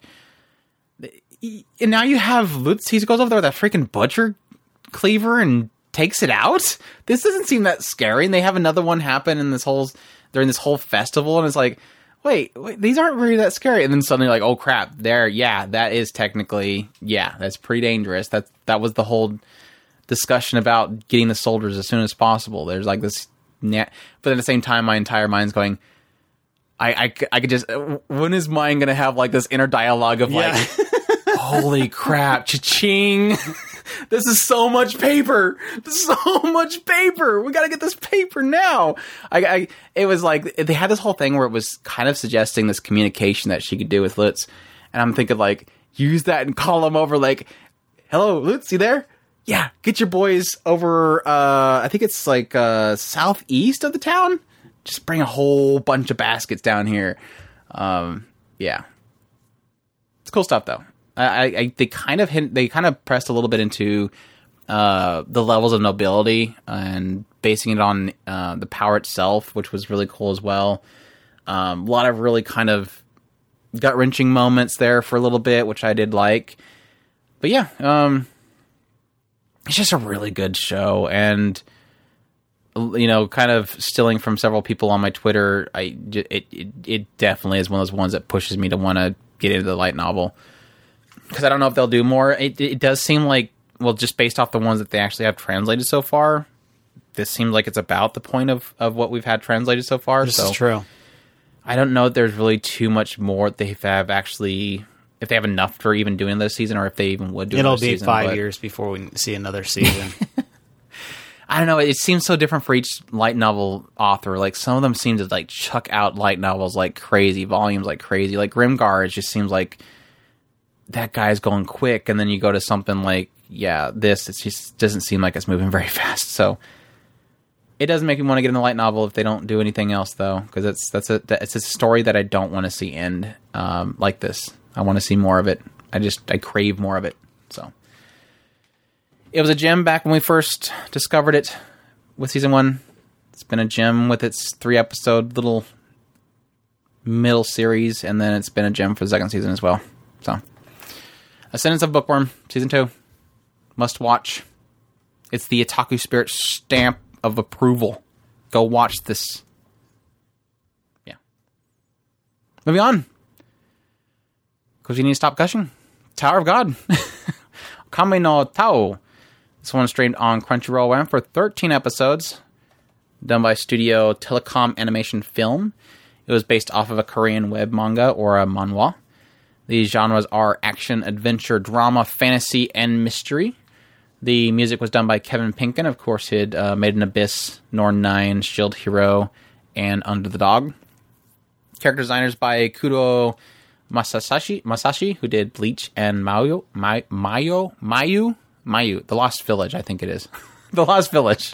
and now you have Lutz. He goes over there with that freaking butcher cleaver and takes it out. This doesn't seem that scary. And they have another one happen in this whole during this whole festival, and it's like, wait, wait, these aren't really that scary. And then suddenly, like, oh crap, there, yeah, that is technically, yeah, that's pretty dangerous. That that was the whole discussion about getting the soldiers as soon as possible. There's like this. Yeah, but at the same time, my entire mind's going. I, I, I could just. When is mine going to have like this inner dialogue of like, yeah. Holy crap, cha-ching! This is so much paper. So much paper. We got to get this paper now. I, I, it was like they had this whole thing where it was kind of suggesting this communication that she could do with Lutz, and I'm thinking like, use that and call him over. Like, hello, Lutz, you there? Yeah, get your boys over, uh, I think it's like uh, southeast of the town. Just bring a whole bunch of baskets down here. Um, yeah. It's cool stuff, though. I, I They kind of hint, they kind of pressed a little bit into uh, the levels of nobility and basing it on uh, the power itself, which was really cool as well. Um, a lot of really kind of gut-wrenching moments there for a little bit, which I did like. But yeah, um... it's just a really good show, and you know, kind of stealing from several people on my Twitter, I it it, it definitely is one of those ones that pushes me to want to get into the light novel because I don't know if they'll do more. It it does seem like, well, just based off the ones that they actually have translated so far, this seems like it's about the point of, of what we've had translated so far. This so is true. I don't know if there's really too much more they have actually, if they have enough for even doing this season, or if they even would do It'll another be season, five but years before we see another season. I don't know. It seems so different for each light novel author. Like, some of them seem to like chuck out light novels like crazy, volumes like crazy. Like Grimgar, it just seems like that guy's going quick, and then you go to something like, yeah, this, it just doesn't seem like it's moving very fast. So it doesn't make me want to get in the light novel if they don't do anything else, though, because it's that's a it's a story that I don't want to see end um, like this. I want to see more of it. I just I crave more of it. So it was a gem back when we first discovered it with season one. It's been a gem with its three episode little middle series, and then it's been a gem for the second season as well. So, Ascendance of Bookworm season two, must watch. It's the Otaku Spirit stamp of approval. Go watch this. Yeah. Moving on, because you need to stop gushing. Tower of God. Kame no Tao. This one streamed on Crunchyroll, ran for thirteen episodes, done by Studio Telecom Animation Film. It was based off of a Korean web manga, or a manhwa. These genres are action, adventure, drama, fantasy, and mystery. The music was done by Kevin Pinkin. Of course, he had uh, Made in Abyss, Norn nine, Shield Hero, and Under the Dog. Character designers by Kuro Masashi, Masashi, who did Bleach and Mayo, My, Mayo, Mayu, Mayu, The Lost Village, I think it is. The Lost Village.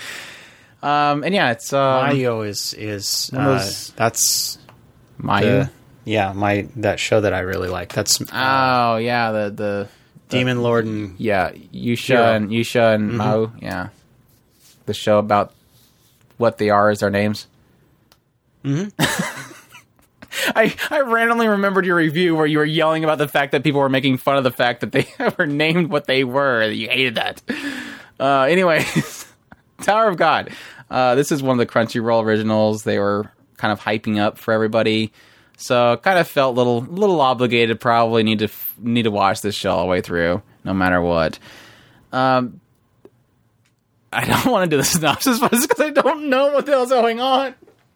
Um, and yeah, it's... Um, Mayo is... is uh, those- that's... Mayu. the- yeah, my that show that I really like. That's uh, Oh, yeah, the... the Demon Lord and... Yeah, Yusha Hero. and Yusha and Mm-hmm. Mao. Yeah, the show about what they are as their names. Mm-hmm. I I randomly remembered your review where you were yelling about the fact that people were making fun of the fact that they were named what they were. You hated that. Uh, anyways, Tower of God. Uh, this is one of the Crunchyroll originals. They were kind of hyping up for everybody. So kind of felt little little obligated. Probably need to need to watch this show all the way through, no matter what. Um, I don't want to do the synopsis because I don't know what the hell's going on.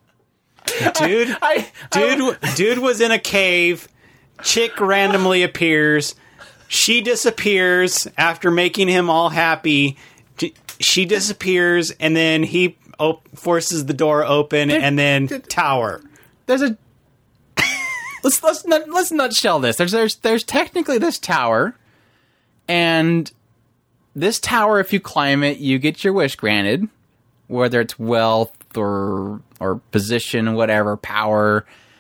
Dude, I, dude, dude was in a cave. Chick randomly appears. She disappears after making him all happy. She disappears, and then he op- forces the door open, and then tower. There's a let's let's nut, let's nutshell this. There's there's there's technically this tower, and this tower, if you climb it, you get your wish granted, whether it's wealth or or position, whatever, power.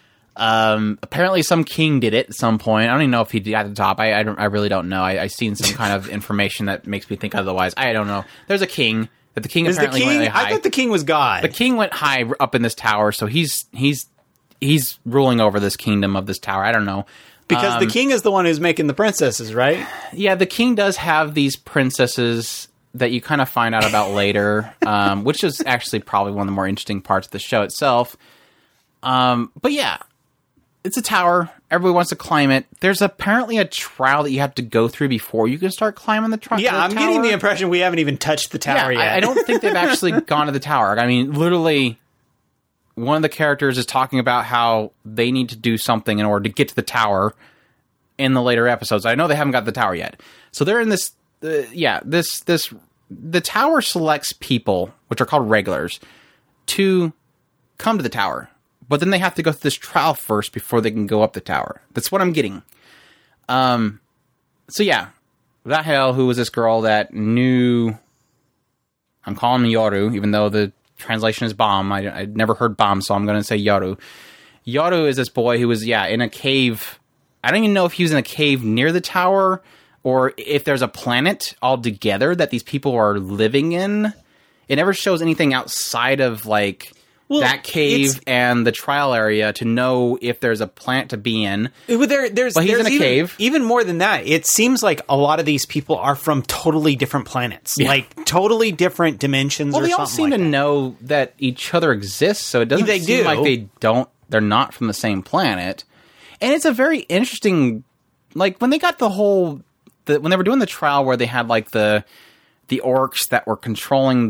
Um, apparently, some king did it at some point. I don't even know if he got to the top. I I, don't, I really don't know. I I seen some kind of information that makes me think otherwise. I don't know. There's a king. That the king Is the apparently king? went really high. I thought the king was God. The king went high up in this tower, so he's he's he's ruling over this kingdom of this tower. I don't know. because Um, the king is the one who's making the princesses, right? Yeah, the king does have these princesses that you kind of find out about later, um, which is actually probably one of the more interesting parts of the show itself. Um, but yeah, it's a tower. Everybody wants to climb it. There's apparently a trial that you have to go through before you can start climbing the, tri- Yeah, the I'm tower. getting the impression we haven't even touched the tower Yeah, yet. I, I don't think they've actually gone to the tower. I mean, literally, one of the characters is talking about how they need to do something in order to get to the tower in the later episodes. I know they haven't got to the tower yet. So they're in this, uh, yeah, this, this, the tower selects people, which are called regulars, to come to the tower. But then they have to go through this trial first before they can go up the tower. That's what I'm getting. Um, so yeah, Rahel, who was this girl that knew, I'm calling him Yoru, even though the translation is bomb. I, I'd never heard bomb, so I'm going to say Yoru. Yoru is this boy who was, yeah, in a cave. I don't even know if he was in a cave near the tower or if there's a planet altogether that these people are living in. It never shows anything outside of, like, Well, that cave it's- and the trial area to know if there's a planet to be in. Well, there, there's, But he's there's in a even, cave. Even more than that, it seems like a lot of these people are from totally different planets, Yeah. like totally different dimensions. Well, or they all something seem like to that. know that each other exists, so it doesn't They seem do. like they don't. They're not from the same planet, and it's a very interesting. Like when they got the whole, the, when they were doing the trial where they had like the the orcs that were controlling the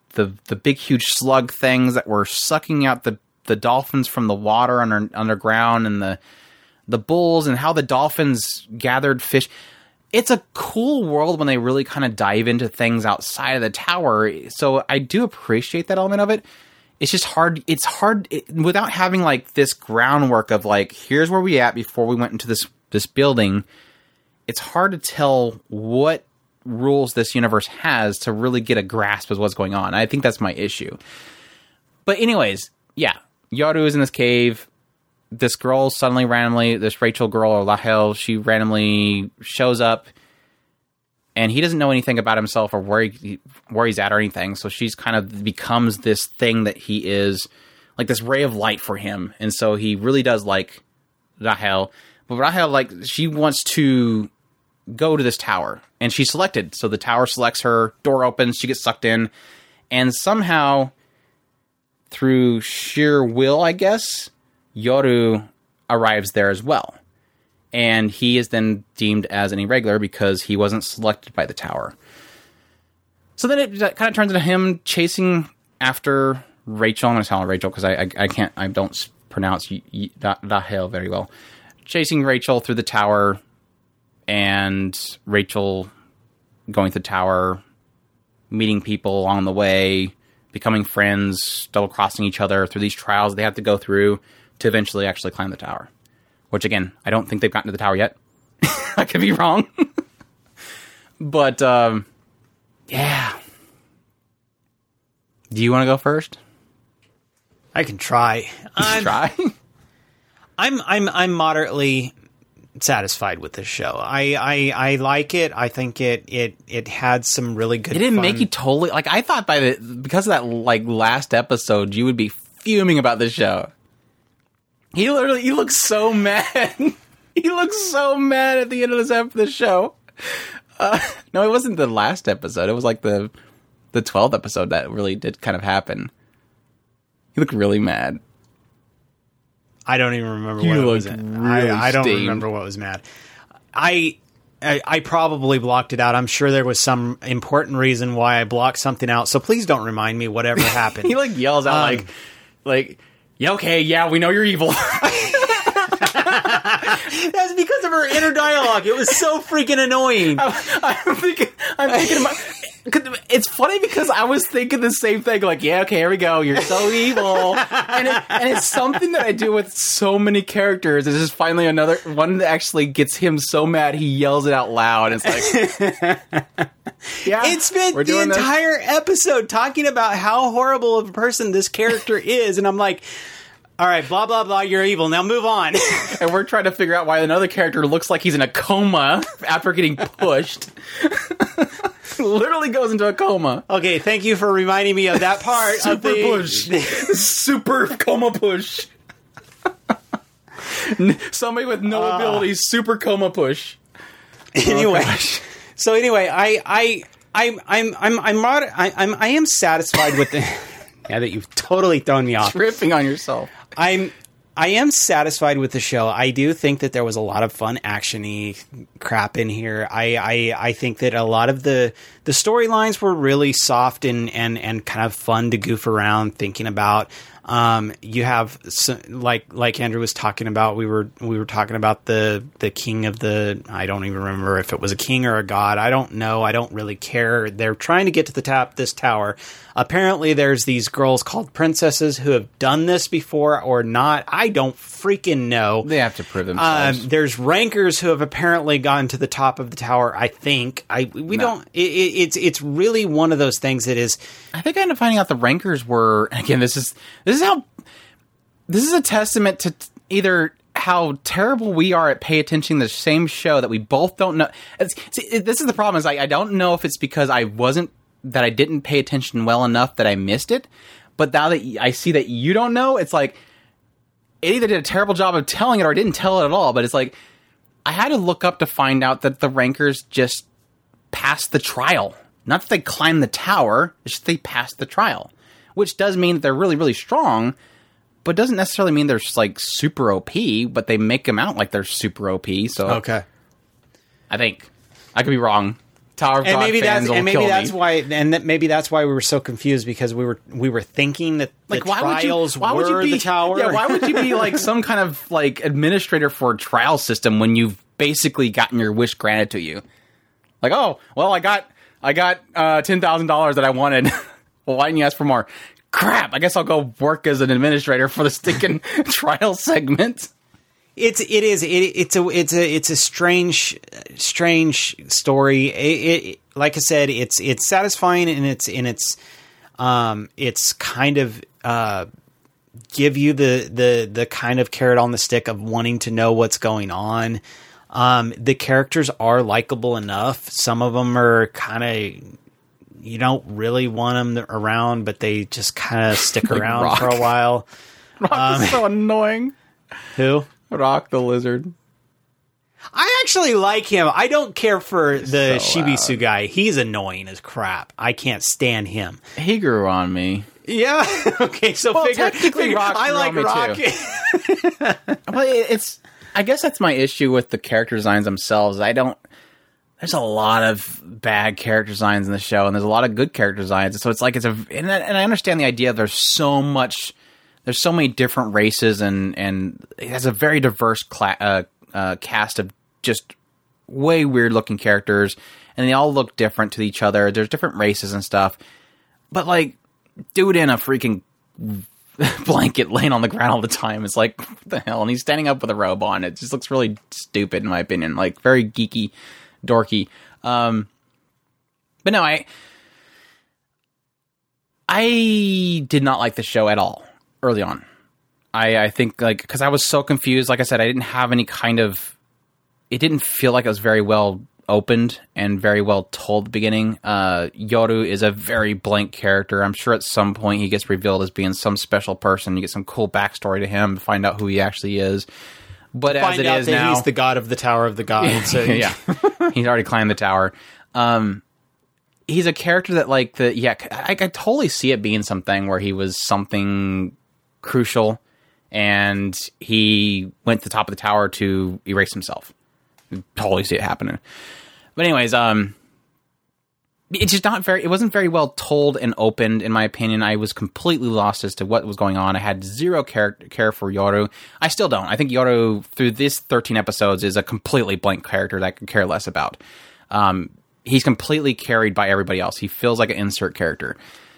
the the big huge slug things that were sucking out the, the dolphins from the water under underground, and the the bulls, and how the dolphins gathered fish. It's a cool world when they really kind of dive into things outside of the tower. So I do appreciate that element of it. It's just hard. It's hard it, without having like this groundwork of like, here's where we at before we went into this, this building. It's hard to tell what rules this universe has to really get a grasp of what's going on. I think that's my issue. But anyways, yeah, Yoru is in this cave. This girl suddenly randomly, this Rachel girl, or Lahel, she randomly shows up, and he doesn't know anything about himself or where he, where he's at or anything. So she's kind of becomes this thing that he is, like this ray of light for him. And so he really does like Rahel. But Rahel, like, she wants to go to this tower, and she's selected. So the tower selects her, door opens, she gets sucked in, and somehow, through sheer will, I guess, Yoru arrives there as well. And he is then deemed as an irregular because he wasn't selected by the tower. So then it kind of turns into him chasing after Rachel. I'm going to tell him Rachel because I, I I can't, I don't pronounce Rahel very well. Chasing Rachel through the tower, and Rachel going to the tower, meeting people along the way, becoming friends, double-crossing each other through these trials they have to go through to eventually actually climb the tower. Which, again, I don't think they've gotten to the tower yet. I could be wrong. But, um, yeah. Do you want to go first? I can try. I'm, try? I'm, I'm, I'm moderately satisfied with this show. I, I, I like it. I think it, it, it had some really good It didn't fun. make you totally... Like, I thought by the... Because of that, like, last episode, you would be fuming about this show. He literally, he looks so mad. He looks so mad at the end of this ep- this show. Uh, no, it wasn't the last episode. It was like the the twelfth episode that really did kind of happen. He looked really mad. I don't even remember You what it was. looked in. really I, I don't steamed. remember what was mad. I, I I probably blocked it out. I'm sure there was some important reason why I blocked something out. So please don't remind me whatever happened. He like yells out Um, like like yeah, okay, yeah, we know you're evil. That's because of her inner dialogue. It was so freaking annoying. I'm thinking, I'm thinking about. It's funny because I was thinking the same thing. Like, yeah, okay, here we go. You're so evil, and it, and it's something that I do with so many characters. It's just finally another one that actually gets him so mad he yells it out loud. It's like, yeah, It spent we're the doing this. entire episode talking about how horrible of a person this character is, and I'm like, all right, blah, blah, blah, you're evil. Now move on. And we're trying to figure out why another character looks like he's in a coma after getting pushed. Literally goes into a coma. Okay, thank you for reminding me of that part. Super of the, push. Super coma push. Somebody with no Uh, abilities, super coma push. Anyway, gosh. so anyway, I, I, I'm, I'm, I'm, I'm, mod- I, I'm, I am satisfied with the. Yeah, that you've totally thrown me off. Ripping on yourself. I'm I am satisfied with the show. I do think that there was a lot of fun action-y crap in here. I, I I think that a lot of the the storylines were really soft and, and, and kind of fun to goof around thinking about. Um, you have some, like like Andrew was talking about. We were we were talking about the the king of the. I don't even remember if it was a king or a god. I don't know. I don't really care. They're trying to get to the top this tower. Apparently, there's these girls called princesses who have done this before or not. I don't freaking know. They have to prove Um, themselves. there's rankers who have apparently gotten to the top of the tower. I think I we No. don't. It, it, it's it's really one of those things that is. I think I ended up finding out the rankers were, again, this is this is how this is a testament to t- either how terrible we are at pay attention to the same show that we both don't know. It's, see, it, this is the problem is I, I don't know if it's because I wasn't that I didn't pay attention well enough that I missed it, but now that I see that you don't know, it's like it either did a terrible job of telling it or didn't tell it at all. But it's like I had to look up to find out that the rankers just passed the trial. Not that they climbed the tower, it's just they passed the trial. Which does mean that they're really, really strong, but doesn't necessarily mean they're like super O P, but they make them out like they're super O P, so Okay. I think. I could be wrong. Tower of and God maybe fans that's will and maybe kill that's me. why and that maybe that's why we were so confused because we were we were thinking that Like, the why would you? trials Why would were you be the tower. Yeah, why would you be like some kind of like administrator for a trial system when you've basically gotten your wish granted to you? Like, oh, well, I got I got uh, ten thousand dollars that I wanted. Well, why didn't you ask for more? Crap! I guess I'll go work as an administrator for the stinking trial segment. It's it is it, it's a it's a it's a strange strange story. It, it, like I said, it's it's satisfying and it's and it's um it's kind of uh give you the the the kind of carrot on the stick of wanting to know what's going on. Um, the characters are likable enough. Some of them are kind of you don't really want them around, but they just kind of stick Like around Rock. for a while. Rock Um, is so annoying. Who? Rock the lizard. I actually like him. I don't care for the so Shibisu guy. He's annoying as crap. I can't stand him. He grew on me. Yeah. Okay. So Well, figure, technically figure- Rock I grew like on me, Rock. too. Well, it- it's. I guess that's my issue with the character designs themselves. I don't. There's a lot of bad character designs in the show, and there's a lot of good character designs. So it's like it's a. And I, and I understand the idea. There's so much. There's so many different races, and and it has a very diverse cla- uh, uh, cast of just way weird looking characters, and they all look different to each other. There's different races and stuff, but like, dude in a freaking blanket laying on the ground all the time. It's like, what the hell? And he's standing up with a robe on. It just looks really stupid, in my opinion. Like, very geeky, dorky. Um, but no, I I did not like the show at all early on. I, I think, like, because I was so confused. Like I said, I didn't have any kind of... It didn't feel like it was very well opened and very well told at the beginning. Uh, Yoru is a very blank character. I'm sure at some point he gets revealed as being some special person. You get some cool backstory to him to find out who he actually is. But as Find it out is that now, he's the god of the Tower of the Gods. So yeah, he's already climbed the tower. Um, he's a character that, like, the yeah, I, I totally see it being something where he was something crucial, and he went to the top of the tower to erase himself. Totally see it happening. But anyways, um, it's just not very, it wasn't very well told and opened, in my opinion. I was completely lost as to what was going on. I had zero care, care for Yoru. I still don't. I think Yoru, through this thirteen episodes, is a completely blank character that I could care less about. Um, he's completely carried by everybody else. He feels like an insert character.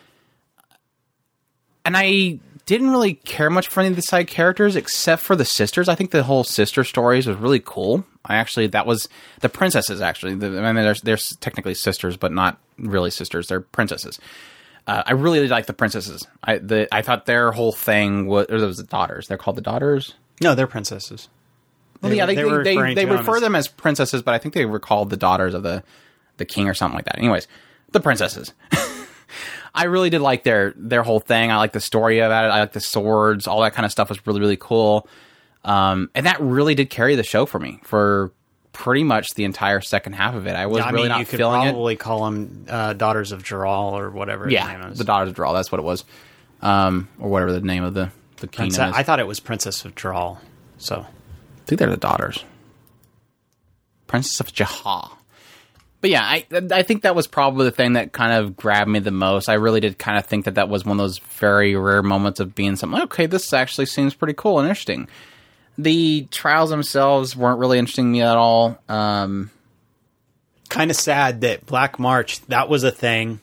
And I didn't really care much for any of the side characters, except for the sisters. I think the whole sister stories was really cool. I actually, that was, the princesses, actually. The, I mean, they're, they're technically sisters, but not really sisters. They're princesses. Uh, I really like the princesses. I the I thought their whole thing was, or those the daughters. They're called the daughters? no, they're princesses. Well, yeah, they, they they, were they, referring they to refer them as- them as princesses, but I think they were called the daughters of the, the king or something like that. Anyways, the princesses. I really did like their their whole thing. I like the story about it. I like the swords. All that kind of stuff was really, really cool. Um, and that really did carry the show for me for pretty much the entire second half of it. I was Yeah, I really mean, not you could feeling it. probably call them uh, Daughters of Jaral or whatever his name Yeah, is. the Daughters of Draw. That's what it was. Um, or whatever the name of the, the kingdom Princess- is. I thought it was Princess of Jaral. So I think they're the daughters. Princess of Jaha. But yeah, I I think that was probably the thing that kind of grabbed me the most. I really did kind of think that that was one of those very rare moments of being something, like, okay, this actually seems pretty cool and interesting. The trials themselves weren't really interesting to me at all. Um, kind of sad that Black March, that was a thing.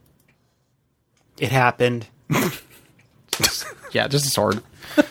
It happened. yeah, just a sword.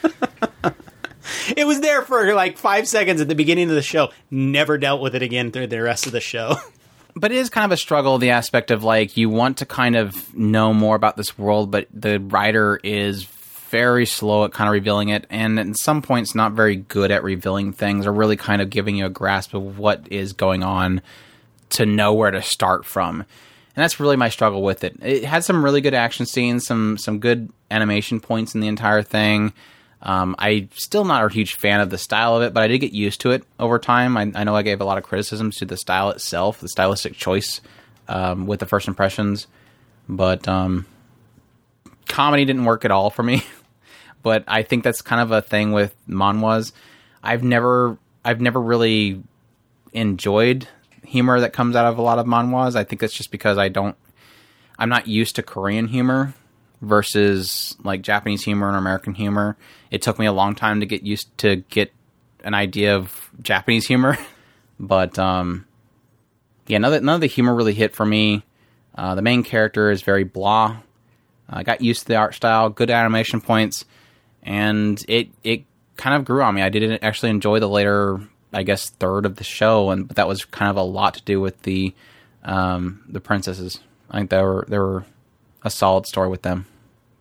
It was there for like five seconds at the beginning of the show. Never dealt with it again through the rest of the show. But it is kind of a struggle, the aspect of, like, you want to kind of know more about this world, but the writer is very slow at kind of revealing it, and at some points not very good at revealing things, or really kind of giving you a grasp of what is going on to know where to start from. And that's really my struggle with it. It had some really good action scenes, some some good animation points in the entire thing. Um, I'm still not a huge fan of the style of it, but I did get used to it over time. I, I know I gave a lot of criticisms to the style itself, the stylistic choice um, with the first impressions, but um, comedy didn't work at all for me. But I think that's kind of a thing with manhwas. I've never, I've never really enjoyed humor that comes out of a lot of manhwas. I think that's just because I don't, I'm not used to Korean humor versus like Japanese humor and American humor. It took me a long time to get used to get an idea of Japanese humor, but um, yeah, none of, the, none of the humor really hit for me. Uh, the main character is very blah. I got used to the art style, good animation points, and it it kind of grew on me. I didn't actually enjoy the later, I guess, third of the show, and but that was kind of a lot to do with the um, the princesses. I think they were they were a solid story with them.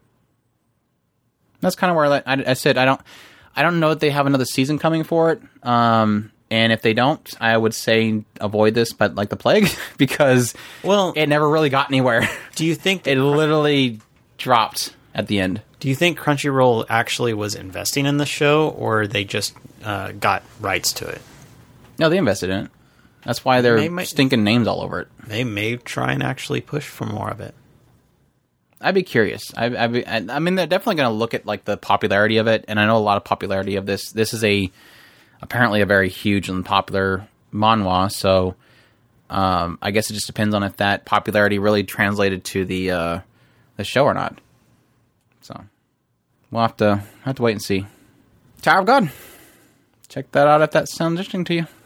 That's kind of where I, I, I said I don't I don't know that they have another season coming for it. Um, and if they don't, I would say avoid this, but like the plague, because well, it never really got anywhere. Do you think it literally dropped at the end? Do you think Crunchyroll actually was investing in the show, or they just uh, got rights to it? No, they invested in it. That's why they're they might, stinking names all over it. They may try and actually push for more of it. I'd be curious. I, I'd be, I, I mean, they're definitely going to look at like the popularity of it, and I know a lot of popularity of this. This is a apparently a very huge and popular manhwa, so um, I guess it just depends on if that popularity really translated to the uh, the show or not. So we'll have to have to wait and see. Tower of God. Check that out if that sounds interesting to you.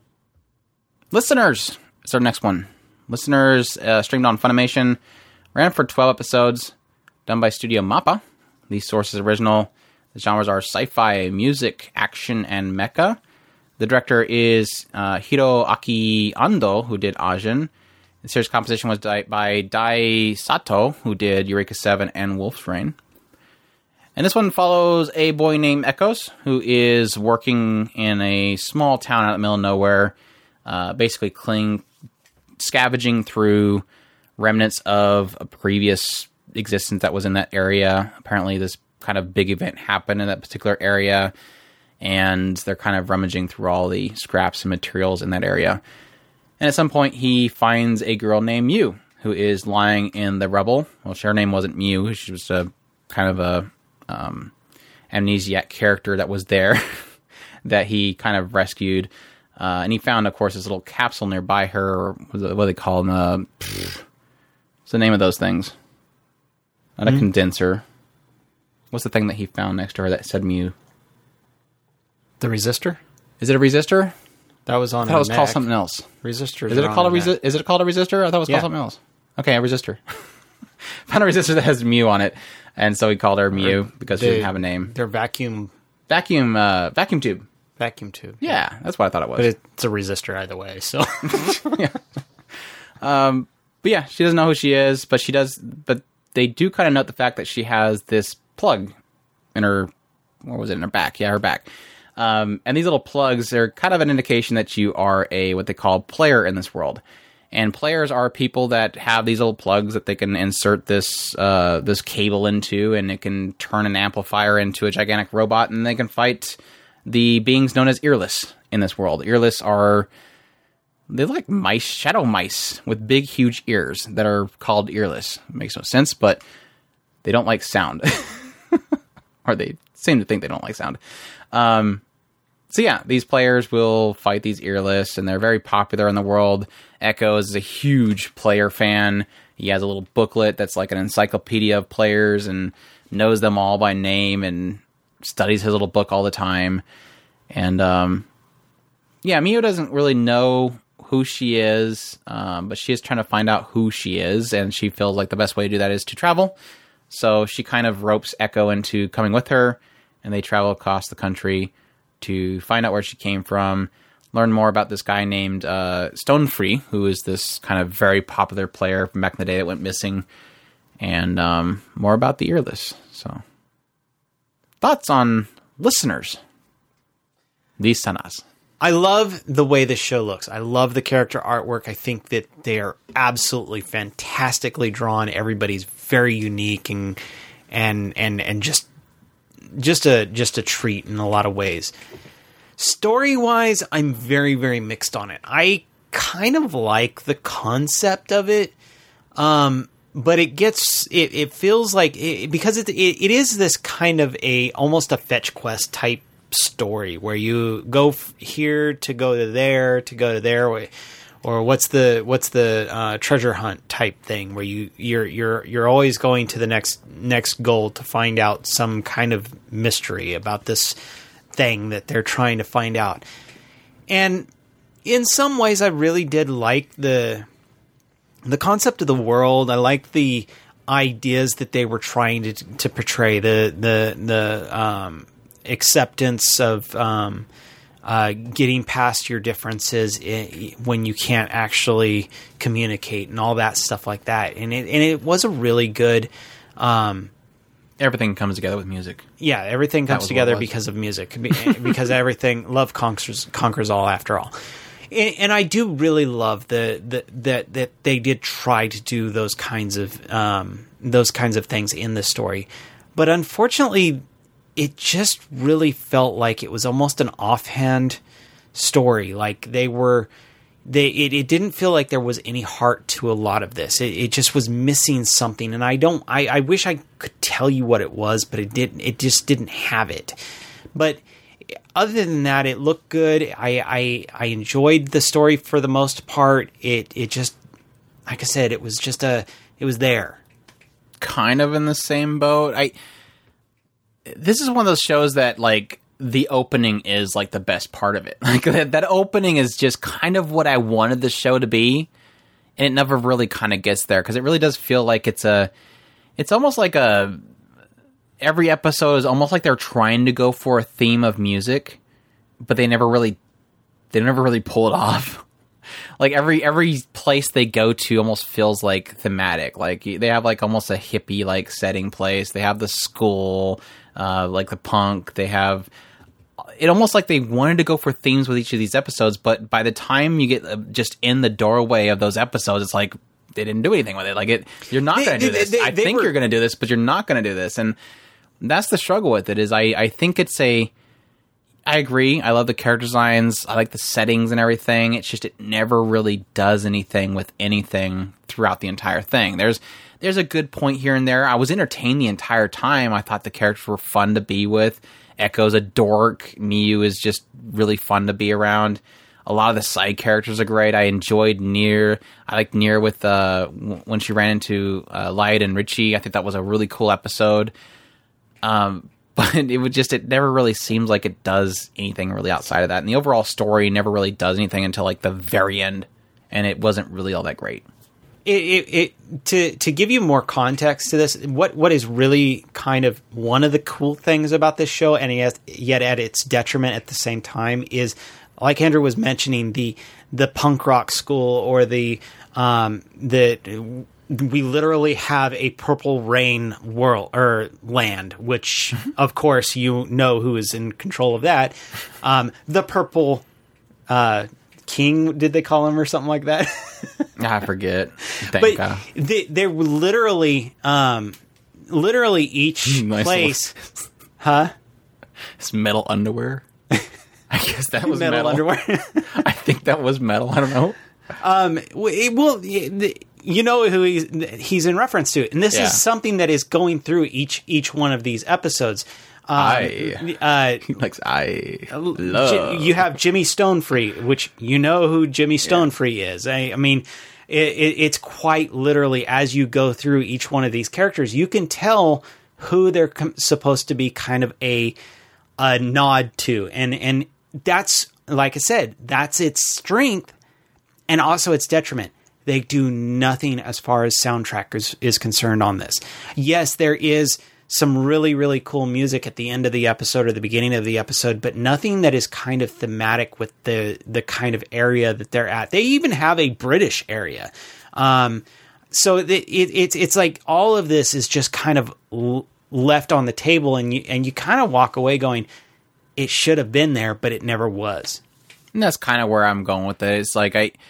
Listeners, it's our next one. Listeners uh, streamed on Funimation, ran for twelve episodes, done by Studio Mappa. The source is original. The genres are sci-fi, music, action, and mecha. The director is uh, Hiroaki Ando, who did Ajin. The series composition was di- by Dai Sato, who did Eureka seven and Wolf's Rain. And this one follows a boy named Echoes, who is working in a small town out in the middle of nowhere, uh, basically cling, scavenging through remnants of a previous existence that was in that area. Apparently this kind of big event happened in that particular area, and they're kind of rummaging through all the scraps and materials in that area. And at some point, he finds a girl named Mew, who is lying in the rubble. Well, her name wasn't Mew. She was a kind of a um, amnesiac character that was there that he kind of rescued. Uh, and he found, of course, this little capsule nearby her, or what do they call them? Uh, what's the name of those things? Not mm-hmm. a condenser. What's the thing that he found next to her that said Mew? The resistor? Is it a resistor? That was on. I thought it was called something else. Resistor. Is it called a resi- Is it called a resistor? I thought it was yeah. called something else. Okay, a resistor. Found a resistor that has Mew on it, and so he called her Mew because they, she didn't have a name. Their vacuum, vacuum, uh, vacuum tube. Vacuum tube. Yeah, yeah, that's what I thought it was. But it's a resistor either way. So. yeah. Um. But yeah, she doesn't know who she is, but she does. But they do kind of note the fact that she has this plug in her. What was it in her back? Yeah, her back. Um, and these little plugs are kind of an indication that you are a what they call player in this world. And players are people that have these little plugs that they can insert this uh, this cable into, and it can turn an amplifier into a gigantic robot, and they can fight the beings known as earless in this world. Earless are they're like mice, shadow mice with big, huge ears that are called earless. It makes no sense, but they don't like sound, or they seem to think they don't like sound. Um, So yeah, these players will fight these earless, and they're very popular in the world. Echoes is a huge player fan. He has a little booklet that's like an encyclopedia of players and knows them all by name and studies his little book all the time. And um, yeah, Mew doesn't really know who she is, um, but she is trying to find out who she is, and she feels like the best way to do that is to travel. So she kind of ropes Echo into coming with her, and they travel across the country to find out where she came from, learn more about this guy named uh, Stonefree, who is this kind of very popular player from back in the day that went missing, and um, more about the earless. So, thoughts on Listeners? These sanas. I love the way this show looks. I love the character artwork. I think that they are absolutely fantastically drawn. Everybody's very unique and and and and just. Just a just a treat in a lot of ways. Story-wise, I'm very, very mixed on it. I kind of like the concept of it, um, but it gets it, it feels like it, because it, it it is this kind of a almost a fetch quest type story where you go f- here to go to there to go to there, or what's the what's the uh, treasure hunt type thing where you you're you're you're always going to the next next goal to find out some kind of mystery about this thing that they're trying to find out. And in some ways, I really did like the the concept of the world. I like the ideas that they were trying to to portray, the the the um, acceptance of um, uh, getting past your differences I- when you can't actually communicate and all that stuff like that. And it and it was a really good. Um, Everything comes together with music. Yeah, everything That comes was what together it was. because of music, Be- because everything love conquers conquers all after all. And, and I do really love the, the that that they did try to do those kinds of um, those kinds of things in the story, but unfortunately, it just really felt like it was almost an offhand story. Like they were. They, it, it didn't feel like there was any heart to a lot of this. It, it just was missing something, and I don't. I, I wish I could tell you what it was, but it didn't. It just didn't have it. But other than that, it looked good. I, I I enjoyed the story for the most part. It it just, like I said, it was just a. It was there. Kind of in the same boat. I. This is one of those shows that like. The opening is like the best part of it. Like that, that opening is just kind of what I wanted the show to be, and it never really kind of gets there because it really does feel like it's a, it's almost like a, every episode is almost like they're trying to go for a theme of music, but they never really, they never really pull it off. Like every every place they go to almost feels like thematic. Like they have like almost a hippie like setting place. They have the school, uh, like the punk. They have. It almost like they wanted to go for themes with each of these episodes, but by the time you get uh, just in the doorway of those episodes, it's like they didn't do anything with it. Like it, you're not going to do they- this. they- I they think were- you're going to do this, but you're not going to do this, and that's the struggle with it. Is I, I think it's a. I agree. I love the character designs. I like the settings and everything. It's just it never really does anything with anything throughout the entire thing. There's there's a good point here and there. I was entertained the entire time. I thought the characters were fun to be with. Echo's a dork. Miyu is just really fun to be around. A lot of the side characters are great. I enjoyed Nier. I liked Nier with uh, w- when she ran into uh, Light and Richie. I think that was a really cool episode. Um, but it would just, it never really seems like it does anything really outside of that. And the overall story never really does anything until like the very end. And it wasn't really all that great. It, it, it to to give you more context to this, what what is really kind of one of the cool things about this show, and yet, yet at its detriment at the same time, is like Andrew was mentioning the the punk rock school or the um the we literally have a Purple Rain world or land, which of course you know who is in control of that. Um, the Purple uh, King, did they call him or something like that? I forget. Thank But God. they, they're literally, um, literally each Nice place, huh? It's metal underwear. I guess that was Metal metal, underwear. I think that was metal. I don't know. um, w- it- well, y- the- you know who he's he's in reference to, and this Yeah. is something that is going through each each one of these episodes. Um, I. uh, He likes I J- love. you have Jimmy Stonefree, which you know who Jimmy Stonefree is. I, I mean, it, it, it's quite literally as you go through each one of these characters, you can tell who they're com- supposed to be kind of a a nod to, and and that's, like I said, that's its strength and also its detriment. They do nothing as far as soundtrack is, is concerned on this. Yes, there is some really, really cool music at the end of the episode or the beginning of the episode, but nothing that is kind of thematic with the the kind of area that they're at. They even have a British area. Um, so it, it, it's it's like all of this is just kind of l- left on the table, and you and you kind of walk away going, it should have been there, but it never was. And that's kind of where I'm going with it. It's like I,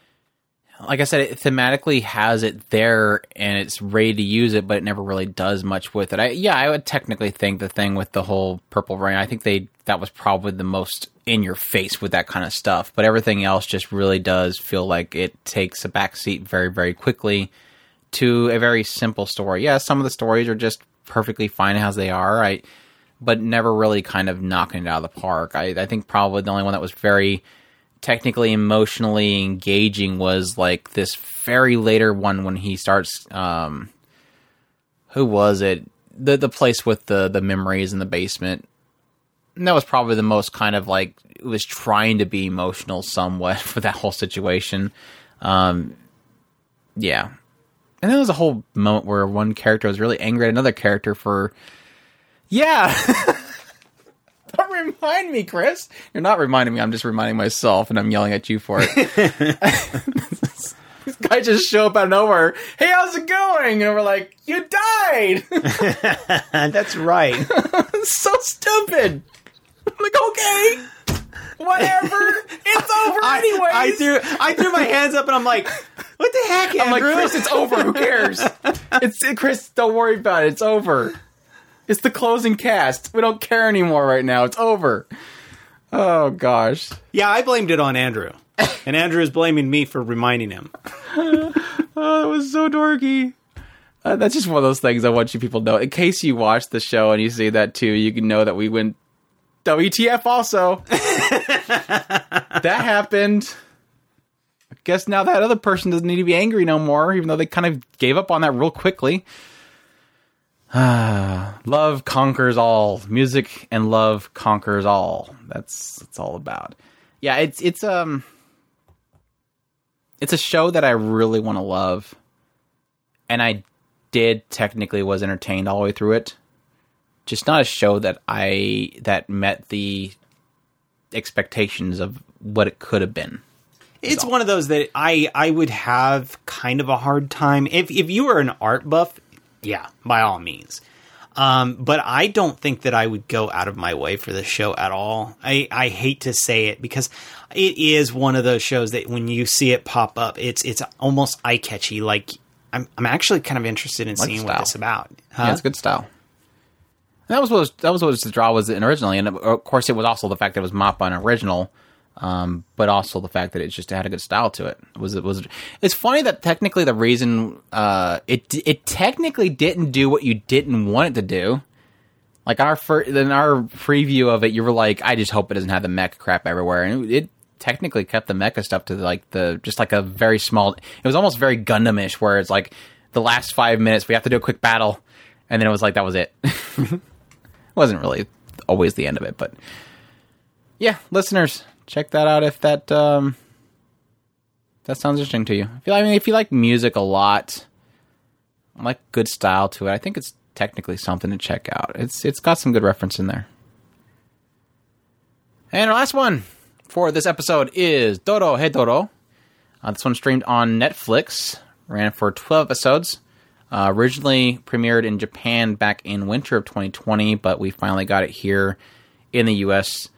like I said, it thematically has it there and it's ready to use it, but it never really does much with it. I, yeah, I would technically think the thing with the whole Purple Rain, I think they that was probably the most in your face with that kind of stuff. But everything else just really does feel like it takes a backseat very, very quickly to a very simple story. Yeah, some of the stories are just perfectly fine as they are. I. But never really kind of knocking it out of the park. I, I think probably the only one that was very technically emotionally engaging was like this very later one when he starts. Um, who was it? The the place with the the memories in the basement. And that was probably the most kind of like it was trying to be emotional somewhat for that whole situation. Um, yeah. And there was a whole moment where one character was really angry at another character for, yeah. Don't remind me, Chris. You're not reminding me. I'm just reminding myself, and I'm yelling at you for it. This guy just show up out of nowhere. Hey, how's it going? And we're like, you died. That's right. So stupid. I'm like, okay. Whatever. It's over I, anyways. I threw I threw my hands up and I'm like, what the heck, Andrew? I'm like, Chris, it's over. Who cares? It's Chris, don't worry about it. It's over. It's the closing cast. We don't care anymore right now. It's over. Oh, gosh. Yeah, I blamed it on Andrew. And Andrew is blaming me for reminding him. Oh, that was so dorky. Uh, that's just one of those things I want you people to know. In case you watch the show and you see that too, you can know that we went W T F also. That happened. I guess now that other person doesn't need to be angry no more, even though they kind of gave up on that real quickly. Love conquers all. Music and love conquers all. That's that's all about. Yeah, it's it's um it's a show that I really want to love. And I did technically was entertained all the way through it. Just not a show that I that met the expectations of what it could have been. It's one of those that I, I would have kind of a hard time. If if you were an art buff, yeah, by all means. Um, but I don't think that I would go out of my way for this show at all. I, I hate to say it because it is one of those shows that when you see it pop up, it's it's almost eye-catchy. Like, I'm I'm actually kind of interested in like seeing style. what it's about. Huh? Yeah, it's good style. And that was what was, that was what the draw was originally, and of course it was also the fact that it was Mappa an original, um, but also the fact that it just had a good style to it. Was it was? It's funny that technically the reason uh, it it technically didn't do what you didn't want it to do. Like our fir- in our preview of it, you were like, I just hope it doesn't have the mecha crap everywhere, and it, it technically kept the mecha stuff to like the just like a very small. It was almost very Gundam-ish, where it's like the last five minutes we have to do a quick battle, and then it was like that was it. Wasn't really always the end of it, but yeah, listeners, check that out if that um, that sounds interesting to you. If you, I mean, if you like music a lot, like good style to it, I think it's technically something to check out. It's it's got some good reference in there. And our last one for this episode is Doro Hedoro. Uh, this one streamed on Netflix, ran for twelve episodes. Uh, originally premiered in Japan back in winter of twenty twenty, but we finally got it here in the U S,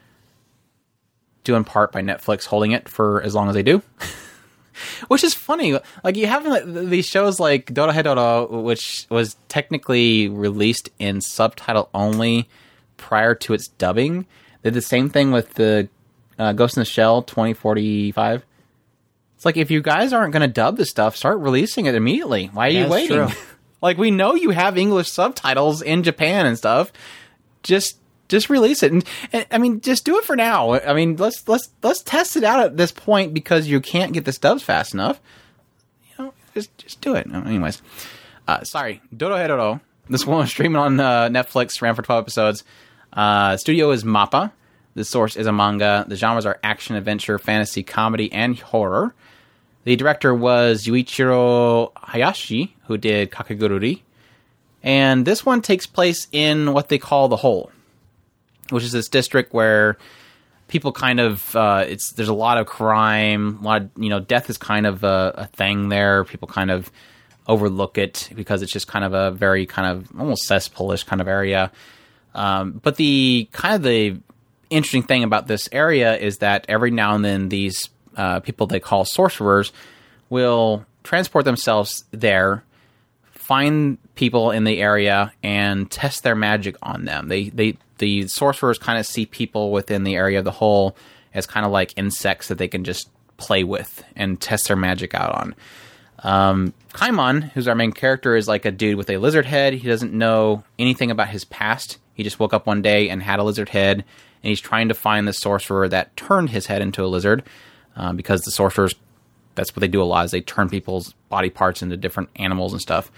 due in part by Netflix holding it for as long as they do. Which is funny. Like, you have like, these shows like Doro Hedoro, which was technically released in subtitle only prior to its dubbing. They did the same thing with the uh, Ghost in the Shell twenty forty-five. It's like, if you guys aren't going to dub this stuff, start releasing it immediately. Why are you That's waiting? true. Like, we know you have English subtitles in Japan and stuff. Just just release it. And, and I mean, just do it for now. I mean, let's let's let's test it out at this point because you can't get the stubs fast enough. You know, just just do it. Anyways, uh, sorry, Doro Hedoro. This one was streaming on uh, Netflix, ran for twelve episodes. Uh, studio is Mappa. The source is a manga. The genres are action, adventure, fantasy, comedy, and horror. The director was Yuichiro Hayashi, who did Kakegururi. And this one takes place in what they call the Hole, which is this district where people kind of, uh, it's there's a lot of crime, a lot of, you know, death is kind of a, a thing there. People kind of overlook it because it's just kind of a very kind of almost cesspoolish kind of area. Um, but the kind of the interesting thing about this area is that every now and then these uh, people they call sorcerers will transport themselves there, find people in the area, and test their magic on them. They they the sorcerers kind of see people within the area of the Hole as kind of like insects that they can just play with and test their magic out on. Um, Kaimon, who's our main character, is like a dude with a lizard head. He doesn't know anything about his past. He just woke up one day and had a lizard head, and he's trying to find the sorcerer that turned his head into a lizard. um, because the sorcerers, that's what they do a lot, is they turn people's body parts into different animals and stuff.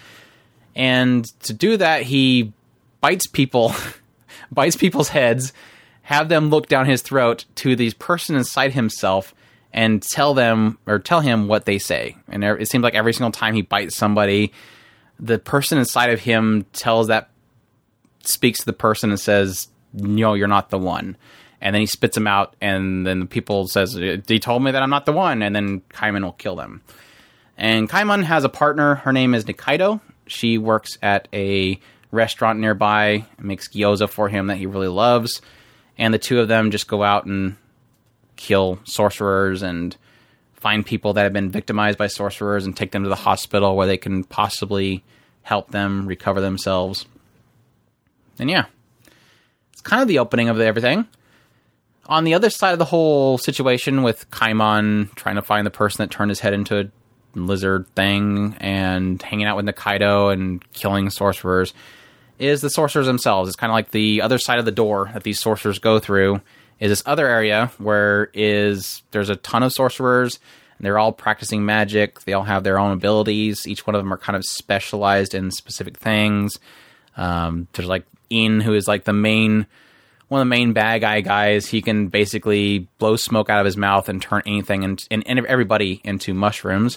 And to do that, he bites people, bites people's heads, have them look down his throat to the person inside himself and tell them, or tell him what they say. And it seems like every single time he bites somebody, the person inside of him tells that, speaks to the person and says, no, you're not the one. And then he spits them out, and then the people says, he told me that I'm not the one, and then Kaiman will kill them. And Kaiman has a partner. Her name is Nikaido. She works at a restaurant nearby, makes gyoza for him that he really loves. And the two of them just go out and kill sorcerers and find people that have been victimized by sorcerers and take them to the hospital where they can possibly help them recover themselves. And yeah, it's kind of the opening of everything. On the other side of the whole situation with Kaiman trying to find the person that turned his head into a lizard thing and hanging out with Nikaido and killing sorcerers is the sorcerers themselves. It's kind of like the other side of the door that these sorcerers go through is this other area where is there's a ton of sorcerers and they're all practicing magic. They all have their own abilities. Each one of them are kind of specialized in specific things. Um, there's like In, who is like the main, one of the main bad guy guys. He can basically blow smoke out of his mouth and turn anything and, and, and everybody into mushrooms.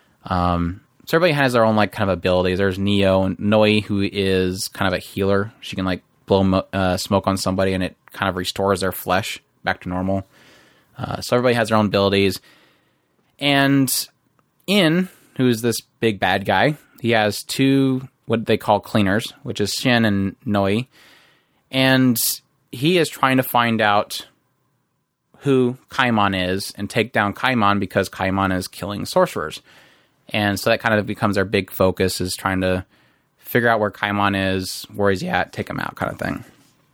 Um, so everybody has their own like kind of abilities. There's Neo and Noi, who is kind of a healer. She can like blow mo- uh, smoke on somebody and it kind of restores their flesh back to normal. Uh, so everybody has their own abilities. And In, who's this big bad guy, he has two what they call cleaners, which is Shin and Noi. And he is trying to find out who Kaiman is and take down Kaiman because Kaiman is killing sorcerers. And so that kind of becomes their big focus, is trying to figure out where Kaiman is, where he's at, take him out kind of thing.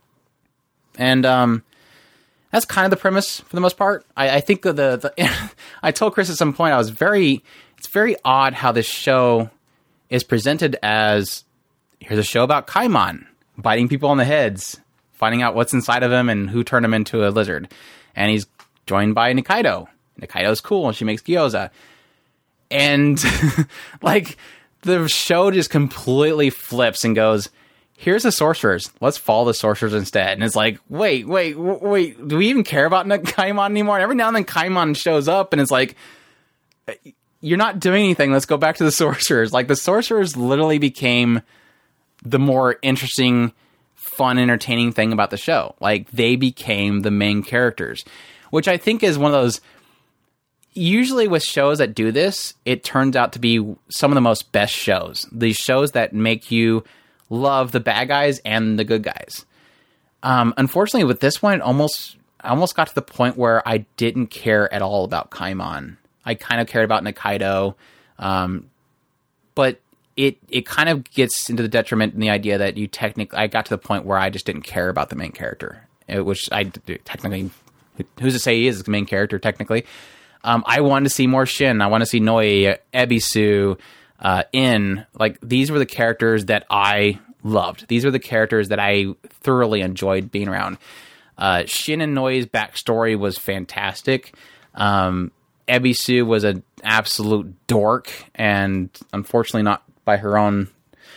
And um, that's kind of the premise for the most part. I, I think that the, the I told Chris at some point, I was very, it's very odd how this show is presented as, here's a show about Kaiman biting people on the heads, finding out what's inside of him and who turned him into a lizard. And he's joined by Nikaido. Nikaido's cool and she makes gyoza. And like the show just completely flips and goes, here's the sorcerers. Let's follow the sorcerers instead. And it's like, wait, wait, wait, do we even care about Kaiman anymore? And every now and then Kaiman shows up and it's like, you're not doing anything. Let's go back to the sorcerers. Like the sorcerers literally became the more interesting, fun, entertaining thing about the show. Like they became the main characters, which I think is one of those, usually with shows that do this, it turns out to be some of the most best shows. These shows that make you love the bad guys and the good guys. Um, unfortunately with this one, it almost, I almost got to the point where I didn't care at all about Kaiman. I kind of cared about Nikaido, um, but it it kind of gets into the detriment in the idea that you technically, I got to the point where I just didn't care about the main character, which I technically, who's to say he is the main character technically. Um, I wanted to see more Shin. I want to see Noi, Ebisu, uh, In. Like these were the characters that I loved. These were the characters that I thoroughly enjoyed being around. Uh, Shin and Noi's backstory was fantastic. Um, Ebisu was an absolute dork, and unfortunately not by her own,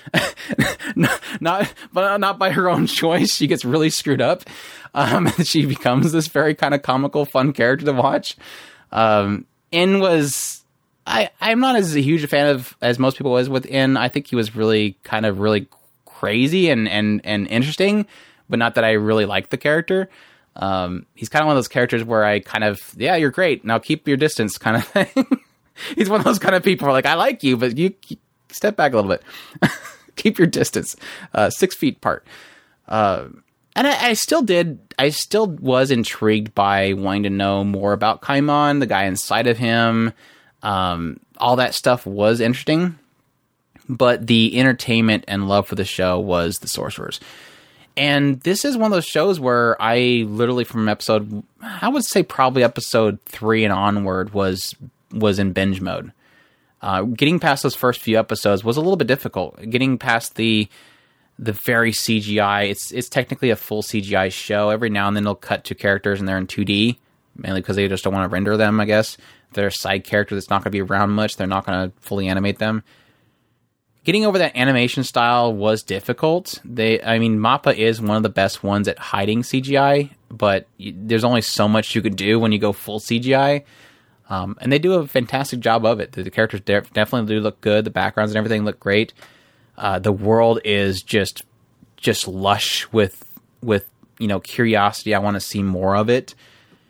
not, not, but not by her own choice. She gets really screwed up. Um, she becomes this very kind of comical, fun character to watch. Um, In was, I, I'm not as a huge a fan of as most people was with In. I think he was really kind of really crazy and, and, and interesting, but not that I really liked the character. Um, he's kind of one of those characters where I kind of, yeah, you're great. Now keep your distance kind of thing. He's one of those kind of people who are like, I like you, but you, you step back a little bit. Keep your distance. Uh, six feet apart. Uh, and I, I still did, I still was intrigued by wanting to know more about Kaiman, the guy inside of him. Um, all that stuff was interesting, but the entertainment and love for the show was the sorcerers. And this is one of those shows where I literally from episode, I would say probably episode three and onward was was in binge mode. Uh, getting past those first few episodes was a little bit difficult. Getting past the the very C G I, it's it's technically a full C G I show. Every now and then they'll cut to characters and they're in two D. mainly because they just don't want to render them, I guess. If they're a side character that's not going to be around much, they're not going to fully animate them. Getting over that animation style was difficult. They, I mean, Mappa is one of the best ones at hiding C G I, but y- there's only so much you can do when you go full C G I. Um, and they do a fantastic job of it. The, the characters de- definitely do look good. The backgrounds and everything look great. Uh, the world is just just lush with with you know curiosity. I want to see more of it.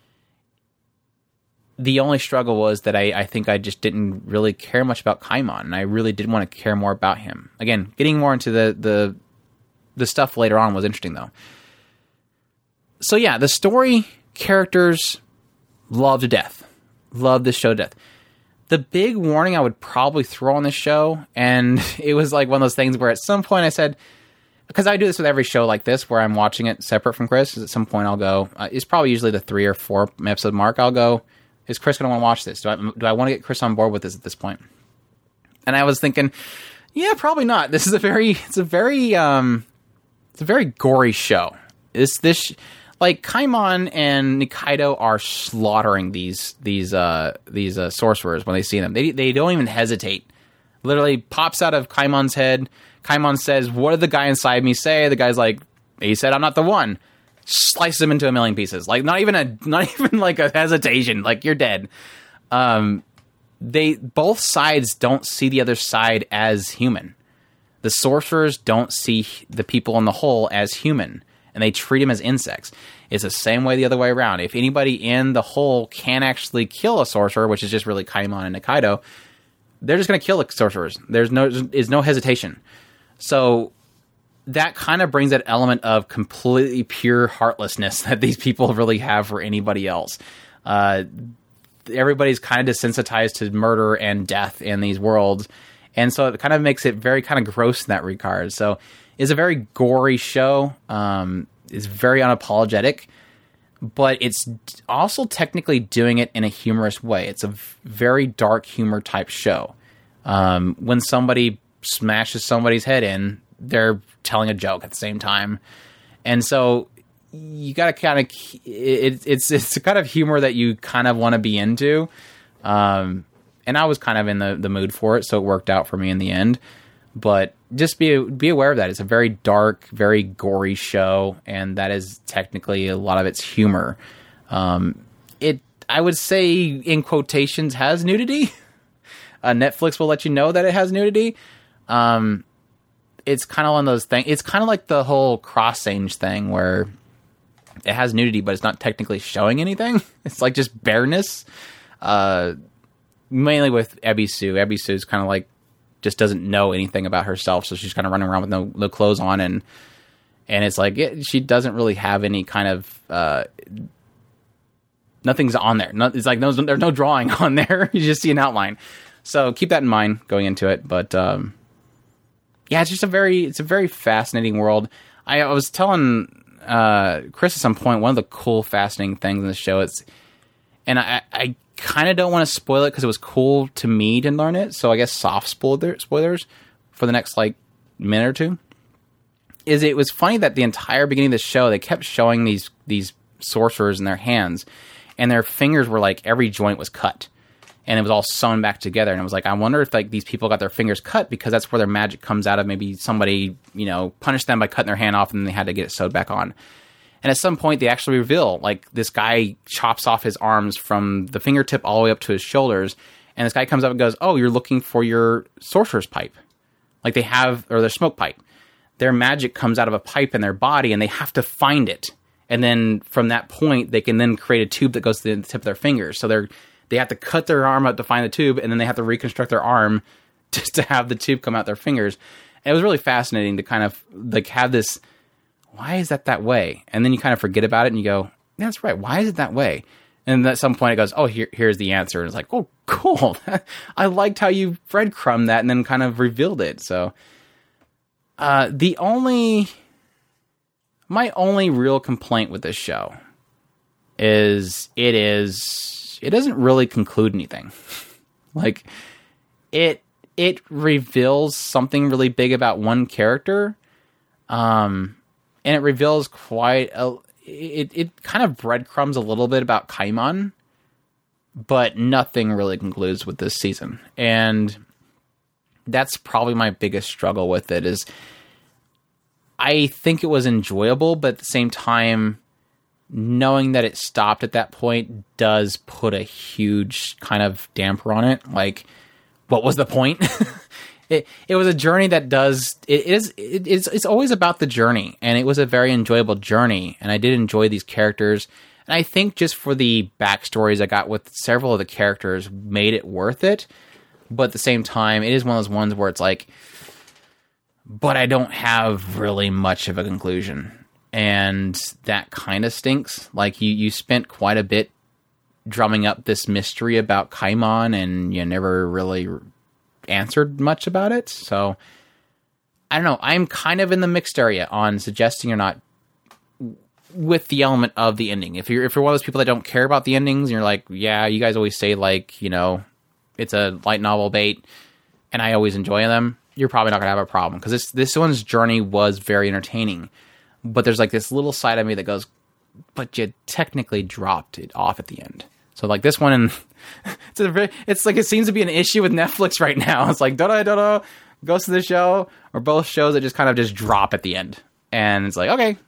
The only struggle was that I, I think I just didn't really care much about Kaimon, and I really did want to care more about him. Again, getting more into the, the the stuff later on was interesting, though. So yeah, the story, characters, love to death. Love this show to death. The big warning I would probably throw on this show, and it was like one of those things where at some point I said, because I do this with every show like this, where I'm watching it separate from Chris, at some point I'll go, uh, it's probably usually the three or four episode mark, I'll go, is Chris going to want to watch this? Do I do I want to get Chris on board with this at this point? And I was thinking, yeah, probably not. This is a very, it's a very, um, it's a very gory show. This, this, like Kaimon and Nikaido are slaughtering these, these, uh, these uh, sorcerers when they see them. They, they don't even hesitate. Literally pops out of Kaimon's head. Kaimon says, "What did the guy inside me say?" The guy's like, "He said I'm not the one." Slices him into a million pieces. Like, not even a, not even like a hesitation. Like, you're dead. Um, they, both sides don't see the other side as human. The sorcerers don't see the people in the hole as human, and they treat them as insects. It's the same way the other way around. If anybody in the hole can actually kill a sorcerer, which is just really Kaimon and Nikaido, they're just going to kill the sorcerers. There's no, there's no hesitation. So that kind of brings that element of completely pure heartlessness that these people really have for anybody else. Uh, everybody's kind of desensitized to murder and death in these worlds. And so it kind of makes it very kind of gross in that regard. So it's a very gory show. Um, it's very unapologetic, but it's also technically doing it in a humorous way. It's a very dark humor type show. Um, when somebody smashes somebody's head in, they're telling a joke at the same time. And so you got to kind of, it, it's, it's the kind of humor that you kind of want to be into. Um, and I was kind of in the, the mood for it, so it worked out for me in the end. But just be, be aware of that. It's a very dark, very gory show, and that is technically a lot of its humor. Um, it, I would say, in quotations, has nudity. Uh, Netflix will let you know that it has nudity. Um, it's kind of one of those things. It's kind of like the whole Cross-Ange thing where it has nudity, but it's not technically showing anything. It's like just bareness. Uh, mainly with Ebisu. Ebisu's kind of like just doesn't know anything about herself, so she's kind of running around with no no clothes on, and and it's like it, she doesn't really have any kind of uh, nothing's on there. No, it's like no, there's no drawing on there. You just see an outline. So keep that in mind going into it. But um, yeah, it's just a very it's a very fascinating world. I, I was telling uh, Chris at some point, one of the cool, fascinating things in the show is, and I, I kind of don't want to spoil it because it was cool to me to learn it. So I guess soft spoiler, spoilers for the next like minute or two. Is it was funny that the entire beginning of the show they kept showing these these sorcerers in their hands, and their fingers were like every joint was cut. And it was all sewn back together. And I was like, I wonder if like these people got their fingers cut because that's where their magic comes out of. Maybe somebody, you know, punished them by cutting their hand off and then they had to get it sewed back on. And at some point they actually reveal, like, this guy chops off his arms from the fingertip all the way up to his shoulders. And this guy comes up and goes, "Oh, you're looking for your sorcerer's pipe." Like they have, or their smoke pipe. Their magic comes out of a pipe in their body and they have to find it. And then from that point, they can then create a tube that goes to the tip of their fingers. So they're, They have to cut their arm out to find the tube, and then they have to reconstruct their arm just to have the tube come out their fingers. And it was really fascinating to kind of like have this, why is that that way? And then you kind of forget about it, and you go, that's right, why is it that way? And at some point it goes, oh, here, here's the answer. And it's like, oh, cool. I liked how you breadcrumbed that and then kind of revealed it. So uh, the only, my only real complaint with this show is it is... it doesn't really conclude anything. Like, it it reveals something really big about one character, um, and it reveals quite a, it, it kind of breadcrumbs a little bit about Kaimon, but nothing really concludes with this season. And that's probably my biggest struggle with it is I think it was enjoyable, but at the same time, knowing that it stopped at that point does put a huge kind of damper on it. Like, what was the point? it it was a journey that does it is it, it's it's always about the journey, and it was a very enjoyable journey, and I did enjoy these characters. And I think just for the backstories I got with several of the characters made it worth it. But at the same time, it is one of those ones where it's like, but I don't have really much of a conclusion. And that kind of stinks. Like, you, you spent quite a bit drumming up this mystery about Kaimon, and you never really answered much about it. So, I don't know. I'm kind of in the mixed area on suggesting or not with the element of the ending. If you're if you're one of those people that don't care about the endings, and you're like, yeah, you guys always say, like, you know, it's a light novel bait, and I always enjoy them, you're probably not going to have a problem. Because this, this one's journey was very entertaining. But there's, like, this little side of me that goes, but you technically dropped it off at the end. So, like, this one, and it's, a very, it's like it seems to be an issue with Netflix right now. It's like, Dodo Dodo goes to the show, or both shows that just kind of just drop at the end. And it's like, okay,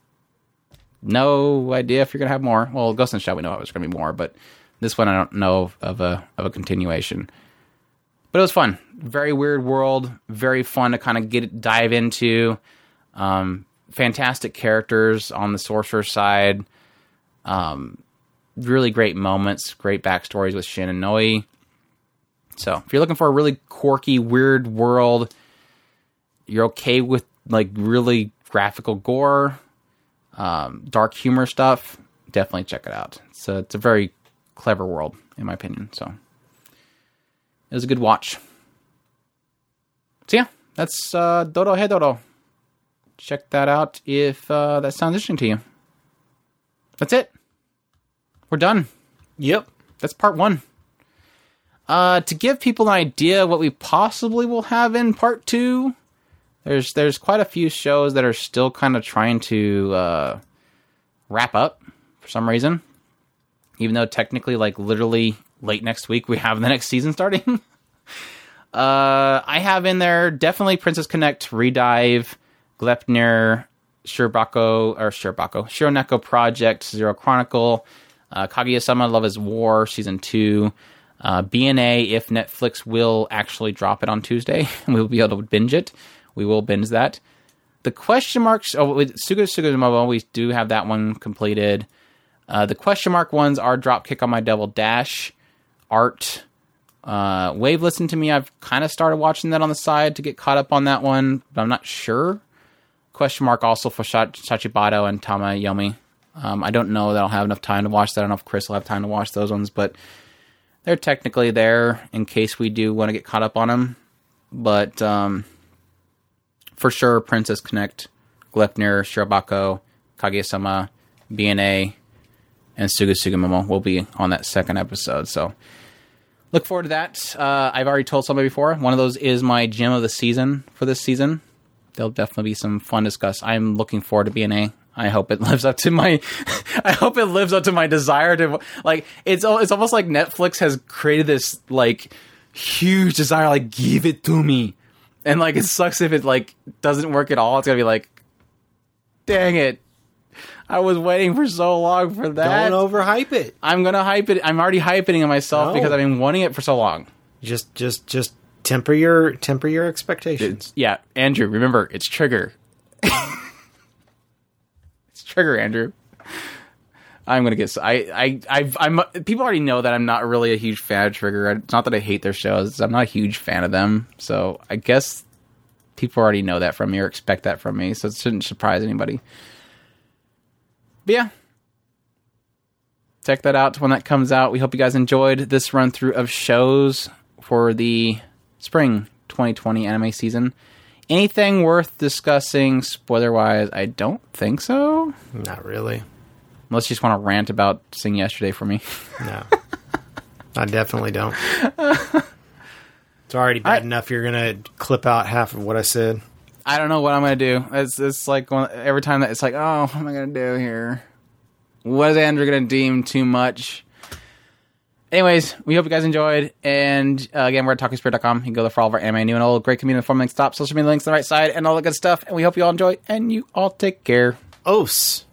no idea if you're going to have more. Well, Ghost in the Shell, we know it was going to be more, but this one I don't know of a of a continuation. But it was fun. Very weird world. Very fun to kind of get dive into. Um, fantastic characters on the sorcerer side. Um, really great moments. Great backstories with Shin and Noi. So if you're looking for a really quirky, weird world, you're okay with like really graphical gore, um, dark humor stuff, definitely check it out. So it's a very clever world, in my opinion. So it was a good watch. So yeah, that's uh, Dodo He Dodo. Check that out if uh, that sounds interesting to you. That's it. We're done. Yep. That's part one. Uh, to give people an idea what we possibly will have in part two, there's there's quite a few shows that are still kind of trying to uh, wrap up for some reason. Even though technically, like, literally late next week, we have the next season starting. uh, I have in there definitely Princess Connect, Redive, Gleipnir, Shirobako, or Shirobako, Shironeko Project, Zero Chronicle, uh, Kaguya-sama Love is War, Season two, uh, B N A, if Netflix will actually drop it on Tuesday, we will be able to binge it. We will binge that. The question marks, oh, with Suga Sugamomo, we do have that one completed. Uh, the question mark ones are Dropkick on My Devil Dash, Art, uh, Wave Listen to Me. I've kind of started watching that on the side to get caught up on that one, but I'm not sure. Question mark also for Shachibado and Tamayomi. Um, I don't know that I'll have enough time to watch that. I don't know if Chris will have time to watch those ones, but they're technically there in case we do want to get caught up on them. But um, for sure, Princess Connect, Gleipnir, Shirobako, Kaguya-sama, B N A, and Suga Sugamomo will be on that second episode. So look forward to that. Uh, I've already told somebody before. One of those is my gem of the season for this season. There'll definitely be some fun discuss. I'm looking forward to B N A. I hope it lives up to my. I hope it lives up to my desire to like. It's it's almost like Netflix has created this like huge desire, like give it to me, and like it sucks if it like doesn't work at all. It's gonna be like, dang it. I was waiting for so long for that. Don't overhype it. I'm gonna hype it. I'm already hyping it myself no. because I've been wanting it for so long. Just, just, just temper your temper your expectations. It's, yeah, Andrew. Remember, it's Trigger. It's Trigger, Andrew. I'm gonna get. I, I, I've, I'm. People already know that I'm not really a huge fan of Trigger. It's not that I hate their shows. I'm not a huge fan of them. So I guess people already know that from me or expect that from me. So it shouldn't surprise anybody. But yeah, check that out when that comes out. We hope you guys enjoyed this run through of shows for the spring twenty twenty anime season. Anything worth discussing spoiler wise? I don't think so. Not really. Unless you just want to rant about Sing Yesterday for me. No, I definitely don't. It's already bad I, enough you're gonna clip out half of what I said. I don't know what I'm going to do. It's it's like one, every time that it's like, oh, what am I going to do here? Was Andrew going to deem too much? Anyways, we hope you guys enjoyed. And uh, again, we're at talking spirit dot com. You can go there for all of our anime, new and old, great community, form links, top, social media links on the right side, and all the good stuff. And we hope you all enjoy, and you all take care. Os.